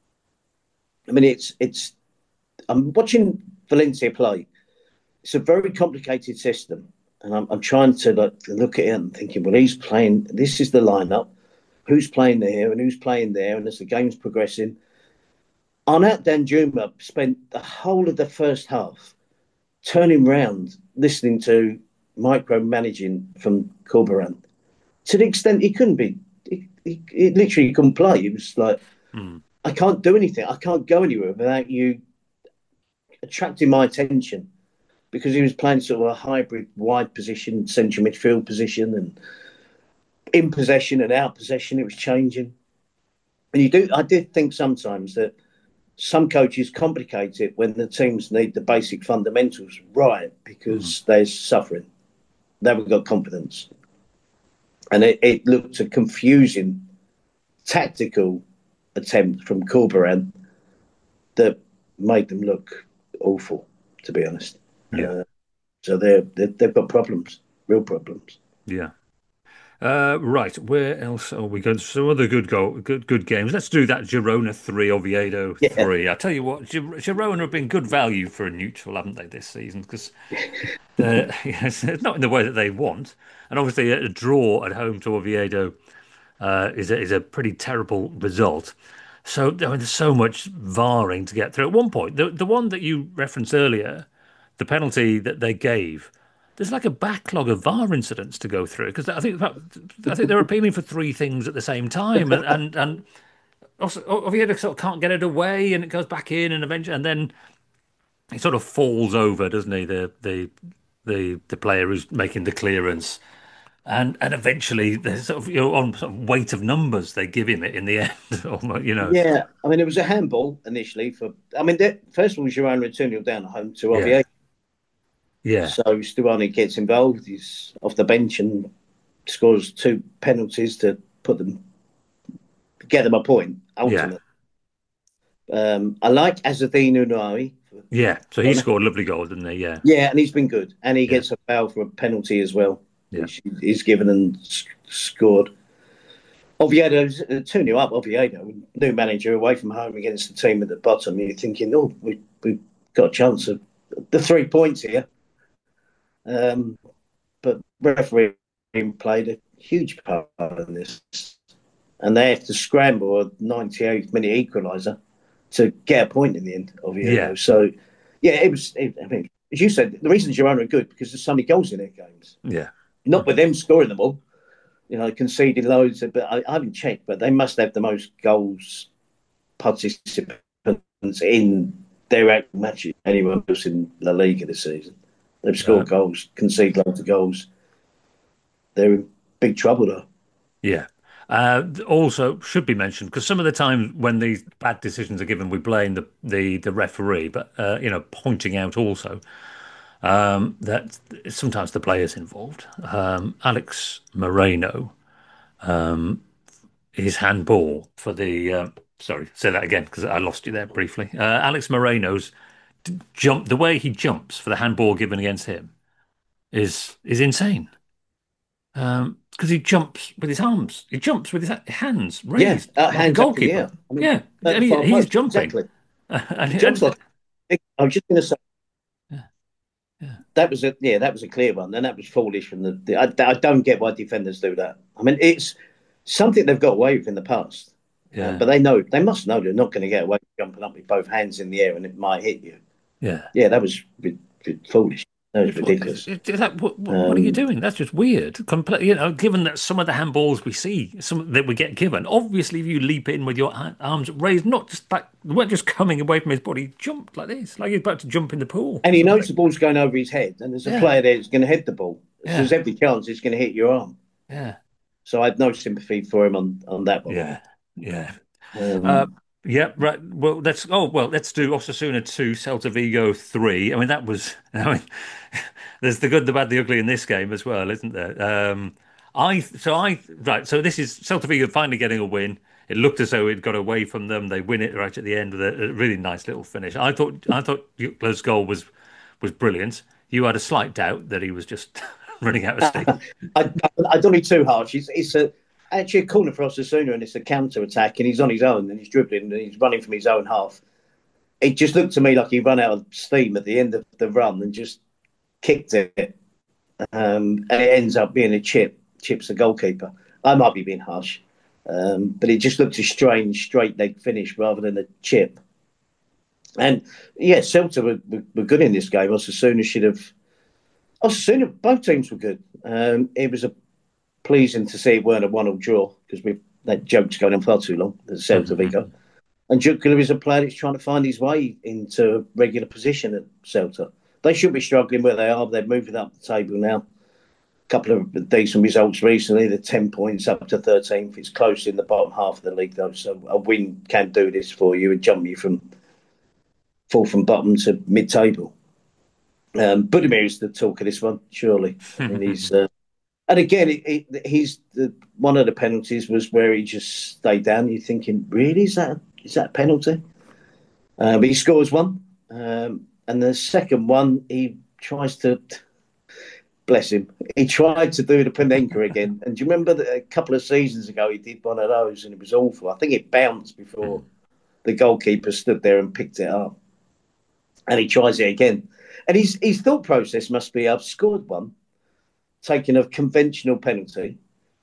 I mean, it's, it's, I'm watching Valencia play. It's a very complicated system. And I'm, I'm trying to like, look at it and thinking, well, he's playing, this is the lineup. Who's playing there and who's playing there? And as the game's progressing, Arnautovic Danjuma spent the whole of the first half turning round, listening to micromanaging from Corberán to the extent he couldn't be. He, he, he literally couldn't play. He was like, mm. I can't do anything. I can't go anywhere without you attracting my attention. Because he was playing sort of a hybrid wide position, central midfield position, and in possession and out possession, it was changing. And you do, I did think sometimes that some coaches complicate it when the teams need the basic fundamentals right because mm. they're suffering. They haven't got confidence. And it, it looked a confusing tactical attempt from Corberán that made them look awful, to be honest. Yeah. Uh, so they're, they're, they've got problems, real problems. Yeah. Uh, right. Where else are we going? Some other good goal, good good games. Let's do that. Girona three, Oviedo yeah. three. I tell you what, Gir- Girona have been good value for a neutral, haven't they, this season? Because uh, it's not in the way that they want, and obviously a draw at home to Oviedo uh, is a, is a pretty terrible result. So I mean, there's so much VARing to get through. At one point, the the one that you referenced earlier. The penalty that they gave, there's like a backlog of VAR incidents to go through because I think I think they're appealing for three things at the same time, and and, and also Oviedo sort of can't get it away, and it goes back in, and eventually, and then he sort of falls over, doesn't he? The the the the player who's making the clearance. And and eventually, there's sort of, you know, on sort of weight of numbers, they give him it in the end. Almost, you know. Yeah, I mean, it was a handball initially for. I mean, that, first of all, Girona two nil down at home to Yeah, Oviedo. yeah, So Stuani gets involved. He's off the bench and scores two penalties to put them, get them a point. yeah, Ultimately, um, I like Azzedine Unai. yeah. So he scored a lovely goal, didn't he? Yeah, Yeah, and he's been good, and he yeah, gets a foul for a penalty as well, yeah, which he's given and scored. Oviedo's uh, two nil up. Oviedo, new manager away from home against the team at the bottom. You're thinking, oh, we, we've got a chance of the three points here. Um, but refereeing played a huge part in this, and they have to scramble a ninety-eighth minute equaliser to get a point in the end. yeah, Oviedo. So, yeah, it was. It, I mean, as you said, the reason Girona are good because there's so many goals in their games. yeah. Not with them scoring them all, you know, conceding loads. But I, I haven't checked, but they must have the most goals participants in their actual matches anyone else in La Liga this season. They've scored Uh, goals, conceded loads of goals. They're in big trouble though. yeah. Uh, also, should be mentioned because some of the time when these bad decisions are given, we blame the the, the referee, but uh, you know, pointing out also um, that sometimes the players involved. Um, Alex Moreno, his handball for the. Uh, sorry, say that again because I lost you there briefly. Uh, Alex Moreno's jump, the way he jumps for the handball given against him is is insane. Um, because he jumps with his arms, he jumps with his hands Yeah, raised uh, like a hands up in the goalkeeper. air. I mean, Yeah, at the and he, far he's post, jumping, exactly. and, He jumps and like. I was just going to say yeah, yeah, that was a yeah, that was a clear one, and that was foolish from the. the I, I don't get why defenders do that. I mean, it's something they've got away with in the past, um, yeah, but they know they must know they're not going to get away with jumping up with both hands in the air and it might hit you. yeah. Yeah, that was foolish. That was It's, what, ridiculous. it's like, what, what, what are you Um, doing? That's just weird. Complete, you know, given that some of the handballs we see, some that we get given, obviously, if you leap in with your arms raised, not just like they weren't just coming away from his body, he jumped like this, like he's about to jump in the pool and or he knows something. the ball's going over his head, and there's a Yeah, player there that's going to head the ball. So yeah, there's every chance it's going to hit your arm. yeah, So I had no sympathy for him on, on that one. yeah, yeah. Uh, Um, yeah, right. Well, let's. Oh, well, let's do Osasuna two, Celta Vigo three. I mean, that was. I mean, there's the good, the bad, the ugly in this game as well, isn't there? Um, I. So I. Right. So this is Celta Vigo finally getting a win. It looked as though it got away from them. They win it right at the end with a, a really nice little finish. I thought. I thought Jukla's goal was was brilliant. You had a slight doubt that he was just running out of steam. I, I, I don't need too harsh. It's, it's a, actually a corner for Osasuna, and it's a counter attack, and he's on his own, and he's dribbling, and he's running from his own half. It just looked to me like he ran out of steam at the end of the run and just kicked it, um, and it ends up being a chip. Chip's the goalkeeper. I might be being harsh, um, but it just looked a strange straight leg finish rather than a chip. And yeah, Celta were, were, were good in this game. Osasuna should have. Osasuna, both teams were good. Um, it was a pleasing to see it weren't a one-all draw because we that joke's going on far too long. The Celta Vigo and Jutgula is a player that's trying to find his way into regular position at Celta. They should be struggling where they are. They're moving up the table now. A couple of decent results recently. They're ten points up to thirteenth. It's close in the bottom half of the league though, so a win can do this for you and jump you from fourth and bottom to mid-table. Um, Budimir is the talk of this one, surely. I mean, he's uh, and again, it, it, he's the, one of the penalties was where he just stayed down. You're thinking, really, is that is that a penalty? Uh, but he scores one, um, and the second one he tries to. Bless him. He tried to do the Panenka again, and do you remember that a couple of seasons ago he did one of those, and it was awful. I think it bounced before the goalkeeper stood there and picked it up, and he tries it again. And his his thought process must be: I've scored one, taking a conventional penalty,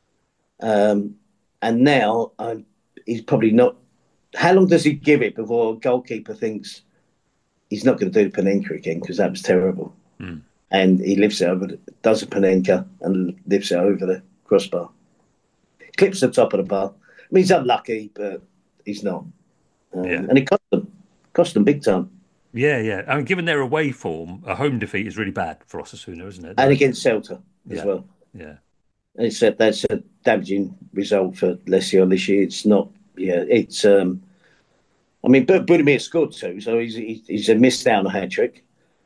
um, and now I'm, he's probably not. How long does he give it before a goalkeeper thinks he's not going to do the Panenka again because that was terrible? Mm. And he lifts it over, does a Panenka and lifts it over the crossbar, clips the top of the bar. I mean, he's unlucky, but he's not. Um, Yeah. And it cost them, cost them big time. Yeah, yeah. I mean, given their away form, a home defeat is really bad for Osasuna, isn't it? And They're, against Celta as yeah, well. yeah. And it's a, that's a damaging result for Leicester this year. It's not, yeah, it's, um, I mean, but Budimir scored two, so he's, he's a missed out on a hat trick.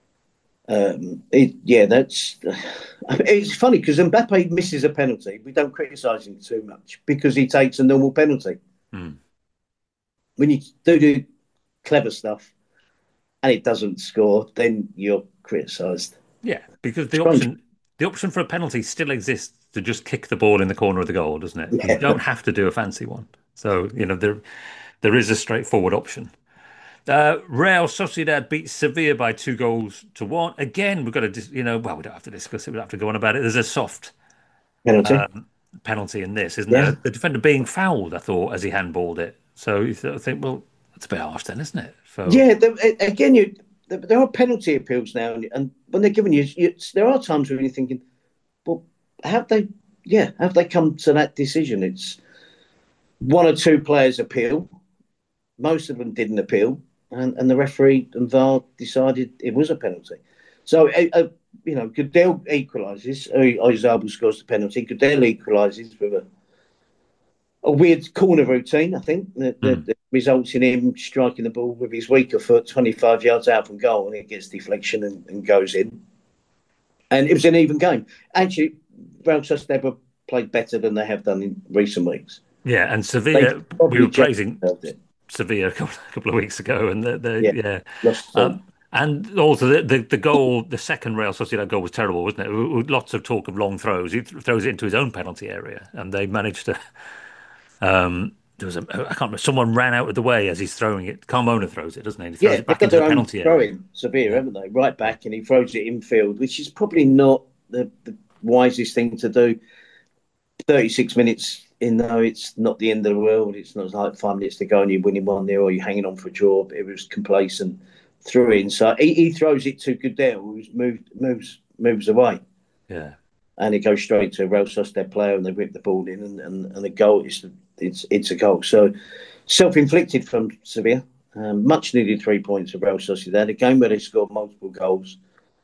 Um, it, yeah, that's. It's funny because Mbappe misses a penalty. We don't criticise him too much because he takes a normal penalty. Mm. When you do do clever stuff and it doesn't score, then you're criticised. Yeah, because the Strange. option the option for a penalty still exists to just kick the ball in the corner of the goal, doesn't it? You Yeah. don't have to do a fancy one. So, you know, there there is a straightforward option. Uh, Real Sociedad beat Sevilla by two goals to one. Again, we've got to, you know, well, we don't have to discuss it. We don't have to go on about it. There's a soft Penalty. penalty in this, isn't there? Yeah. The defender being fouled, I thought, as he handballed it. So you sort of think, well, that's a bit harsh then, isn't it? So, Yeah. The, again, you, there are penalty appeals now, and when they're giving you, you, there are times when you're thinking, well, have they, yeah, have they come to that decision? It's one or two players appeal. Most of them didn't appeal, and, and the referee and V A R decided it was a penalty. So, uh, uh, you know, Goodell equalises. Oyarzabal scores the penalty. Goodell equalises with a, a weird corner routine, I think, that, that, mm, that results in him striking the ball with his weaker foot twenty-five yards out from goal, and it gets deflection and, and goes in. And it was an even game. Actually, Real Sociedad played better than they have done in recent weeks. yeah. And They Sevilla, we probably were just praising deserved it. Sevilla a couple, a couple of weeks ago, and they, they Yeah, yeah. lost um, Um, and also the, the the goal, the second Real Sociedad goal was terrible, wasn't it? With lots of talk of long throws. He th- throws it into his own penalty area, and they managed to. Um, there was a I can't remember. Someone ran out of the way as he's throwing it. Carmona throws it, doesn't he? He throws Yeah, it they've back got into the their own penalty area. throwing, Severe, Yeah, haven't they? Right back, and he throws it infield, which is probably not the, the wisest thing to do. thirty-six minutes in, though, it's not the end of the world. It's not like five minutes to go and you're winning one there or you're hanging on for a draw. It was complacent, threw in. So he, he throws it to Goodell, who moved, moves moves away. yeah, And it goes straight to a Real Sociedad player, and they whip the ball in, and, and, and the goal is it's it's a goal. So self-inflicted from Sevilla. Um, much needed three points for Real Sociedad. A game where they scored multiple goals.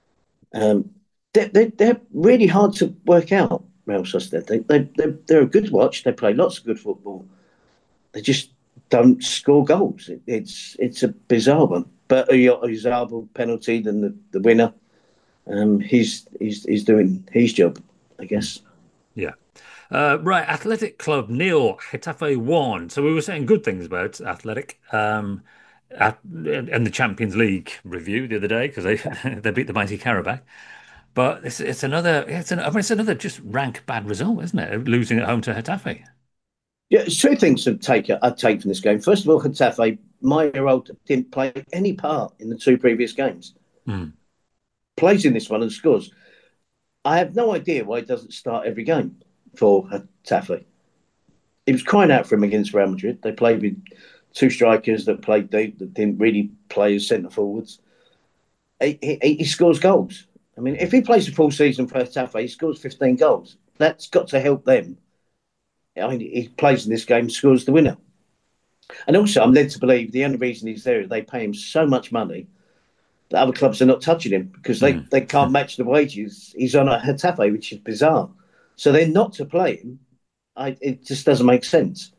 Um, they're, they're, they're really hard to work out, Real Sociedad. They, they, they're, they're a good watch. They play lots of good football. They just don't score goals. It, it's it's a bizarre one. But Oyarzabal penalty, then the, the winner. Um, he's he's he's doing his job, I guess. yeah. Uh, right, Athletic Club nil, Getafe one. So we were saying good things about Athletic um, at, in the Champions League review the other day because they they beat the mighty Karabakh. But it's it's another it's an, I mean, it's another just rank bad result, isn't it? Losing at home to Getafe. Yeah, it's two things to take I take from this game. First of all, Getafe, my year old didn't play any part in the two previous games. Mm. Plays in this one and scores. I have no idea why he doesn't start every game for Getafe. He was crying out for him against Real Madrid. They played with two strikers that played deep, that didn't really play as centre forwards. He, he, he scores goals. I mean, if he plays a full season for Getafe, he scores fifteen goals. That's got to help them. I mean, he plays in this game, scores the winner. And also, I'm led to believe the only reason he's there is they pay him so much money that other clubs are not touching him because they, Mm. they can't match the wages. He's on a Getafe, which is bizarre. So they're not to play him. I, it just doesn't make sense.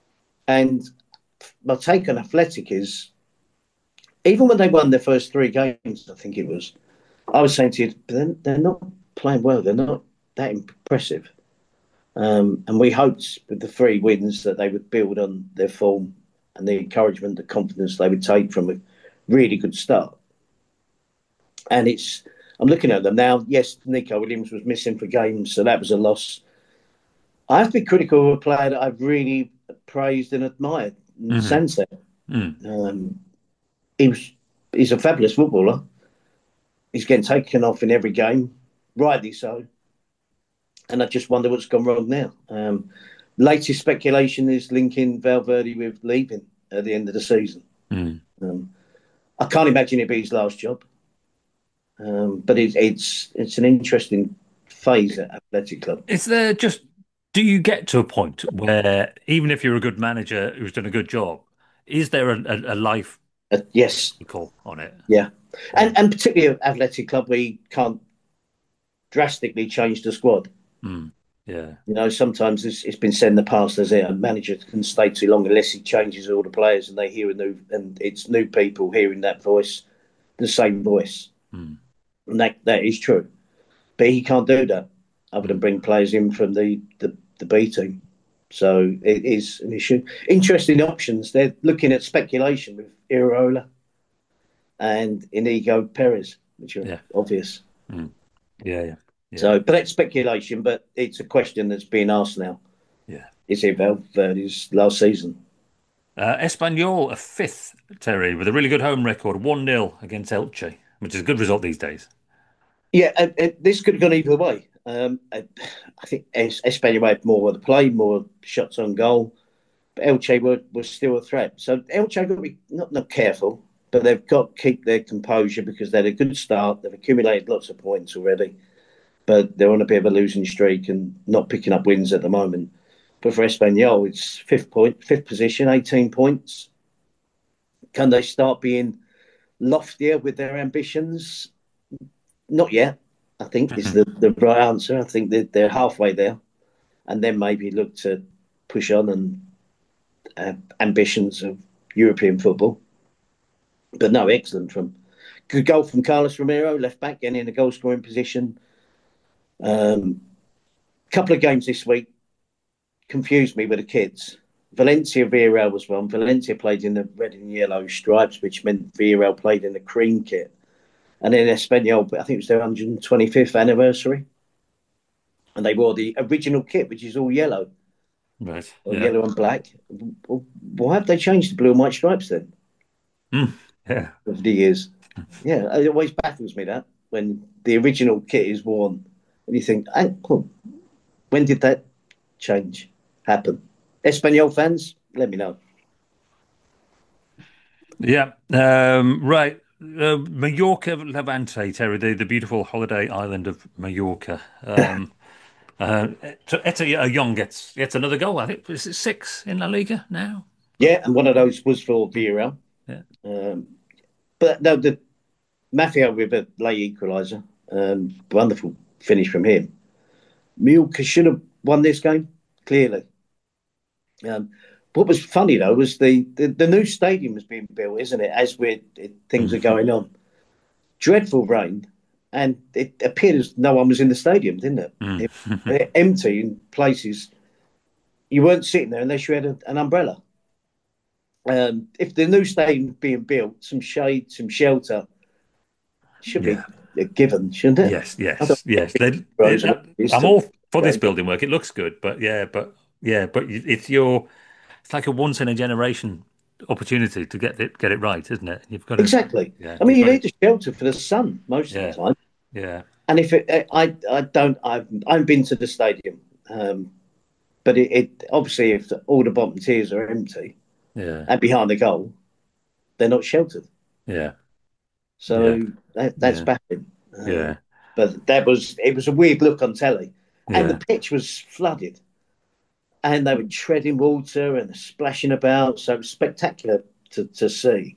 And my take on Athletic is, even when they won their first three games, I think it was, I was saying to you, they're, they're not playing well. They're not that impressive. Um, and we hoped with the three wins that they would build on their form and the encouragement, the confidence they would take from a really good start. And it's, I'm looking at them now. Yes, Nico Williams was missing for games, so that was a loss. I have to be critical of a player that I've really praised and admired, Mhm. Sanse. Mm. Um, he was, he's a fabulous footballer. He's getting taken off in every game, rightly so. And I just wonder what's gone wrong now. Um, latest speculation is linking Valverde with leaving at the end of the season. Mm. Um, I can't imagine it be his last job, um, but it, it's it's an interesting phase at Athletic Club. Is there just, do you get to a point where even if you're a good manager who's done a good job, is there a, a, a life? Uh, yes, call on it. yeah, and and particularly at Athletic Club, we can't drastically change the squad. Mm. Yeah, You know, sometimes it's, it's been said in the past as a manager can stay too long unless he changes all the players and they hear a new, and it's new people hearing that voice, the same voice, mm. and that that is true. But he can't do that other than bring players in from the the, the B team. So it is an issue. Interesting options. They're looking at speculation with Iraola and Inigo Perez, which are Yeah, obvious. mm. yeah, yeah, yeah, So, but that's speculation. But it's a question that's being asked now. yeah. Is it Valverde's last season? Uh, Espanyol, a fifth, Terry, with a really good home record, one nil against Elche, which is a good result these days. Yeah, and, and this could have gone either way. Um, I, I think Es- Espanyol had more of the play, more shots on goal, but Elche were, was still a threat. So Elche got to be not, not careful, but they've got to keep their composure because they had a good start. They've accumulated lots of points already, but they're on a bit of a losing streak and not picking up wins at the moment. But for Espanyol, it's fifth point, fifth position, eighteen points. Can they start being loftier with their ambitions? Not yet, I think, is the, the right answer. I think that they're halfway there. And then maybe look to push on and uh, ambitions of European football. But no, excellent from good goal from Carlos Romero, left back, getting in a goal scoring position. Um, couple of games this week confused me with the kids. Valencia Villarreal was one. Valencia played in the red and yellow stripes, which meant Villarreal played in the cream kit. And then Espanyol, I think it was their one hundred twenty-fifth anniversary. And they wore the original kit, which is all yellow. Right. Or Yeah. yellow and black. Why have they changed the blue and white stripes then? Mm. Yeah. Over the years. Yeah, it always baffles me that when the original kit is worn and you think, oh, when did that change happen? Espanyol fans, let me know. Yeah. Um, right. Uh, Mallorca Levante, Terry, the, the beautiful holiday island of Mallorca. Um, uh, Eta Young gets gets another goal. I think is it six in La Liga now? Yeah, and one of those was for Villarreal. Yeah. Um, but no, the Mafia with a late equaliser. Um, wonderful finish from him. Mallorca should have won this game, clearly. Um, what was funny though was the, the, the new stadium was being built, isn't it? As we things are going on, dreadful rain, and it appeared as no one was in the stadium, didn't it? Mm. It, it empty in places. You weren't sitting there unless you had a, an umbrella. Um, if the new stadium being built, some shade, some shelter should Yeah. be given, shouldn't it? Yes, yes, yes. They, Rose they- and East I'm and- all for this building work. It looks good, but yeah, but yeah, but it's your, it's like a once in a generation opportunity to get it get it right, isn't it? You've got to, Exactly. yeah, I mean, you've you got need to, a shelter for the sun most of yeah, the time. yeah, And if it, I, I don't, I've, I've been to the stadium, um, but it, it obviously if the, all the bottom tiers are empty yeah, and behind the goal, they're not sheltered. yeah, yeah, So that, that's yeah, baffling. Um, yeah, but that was it was a weird look on telly, and the yeah, pitch was flooded, and they were treading water and splashing about. So it was spectacular to, to see.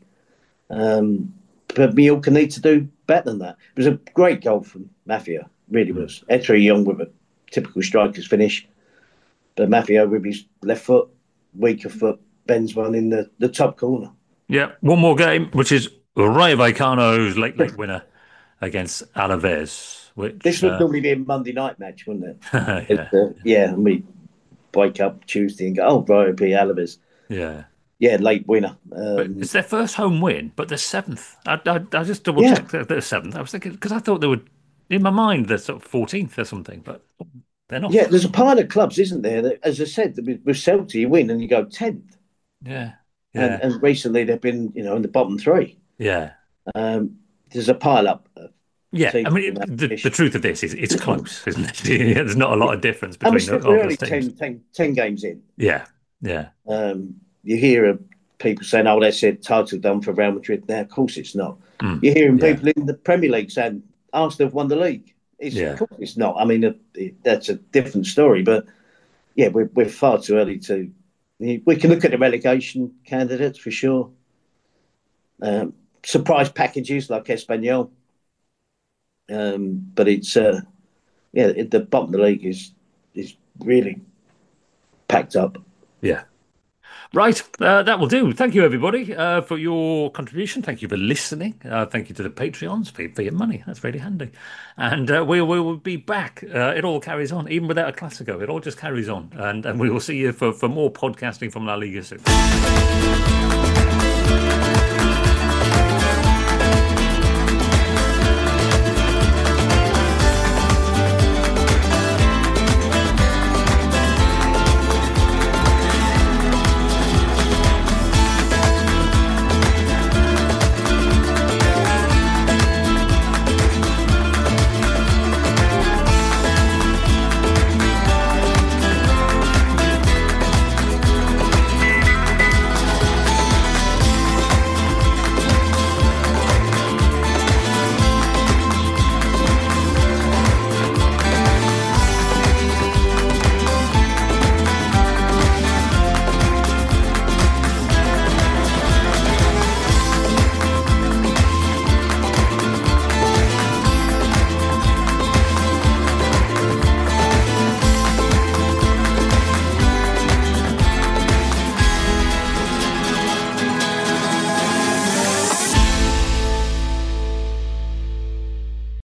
Um, but Mallorca need to do better than that. It was a great goal from Mafia, really mm. was. Etri Young with a typical striker's finish, but Mafia with his left foot, weaker foot, bends one in the, the top corner. Yeah. One more game, which is Rayo Vallecano's late late winner against Alaves, This which would uh, normally be a Monday night match, wouldn't it? yeah, It's, uh, yeah, and we wake up Tuesday and go, oh, right, be Alaves. yeah. Yeah, late winner. But Um, it's their first home win, but they're seventh. I, I, I just double yeah, checked that they're seventh. I was thinking because I thought they would, in my mind, they're sort of fourteenth or something, but they're not. yeah. There's a pile of clubs, isn't there? That, as I said, with, with Celtic, you win and you go tenth. Yeah, And yeah, and recently they've been, you know, in the bottom three. yeah, Um, there's a pile up of yeah. I teams mean, in that it, the the position. truth of this is it's close, isn't it? There's not a lot of difference And we're, between still, the, we're of only those teams. ten, ten, ten games in. Yeah, yeah, Um, you hear of people saying, oh, that's it, title done for Real Madrid now. Of course it's not. mm, You're hearing yeah, people in the Premier League saying Arsenal have won the league. It's, of yeah, course it's not. I mean, it, that's a different story. But yeah, we're, we're far too early to. We can look at the relegation candidates for sure. Um, surprise packages like Espanyol. Um, but it's uh, yeah, it, the bottom of the league is is really packed up. Yeah. Right, uh, that will do. Thank you, everybody, uh, for your contribution. Thank you for listening. Uh, thank you to the Patreons for, for your money. That's really handy. And uh, we, we will be back. Uh, it all carries on, even without a Classico. It all just carries on. And, and we will see you for, for more podcasting from La Liga soon.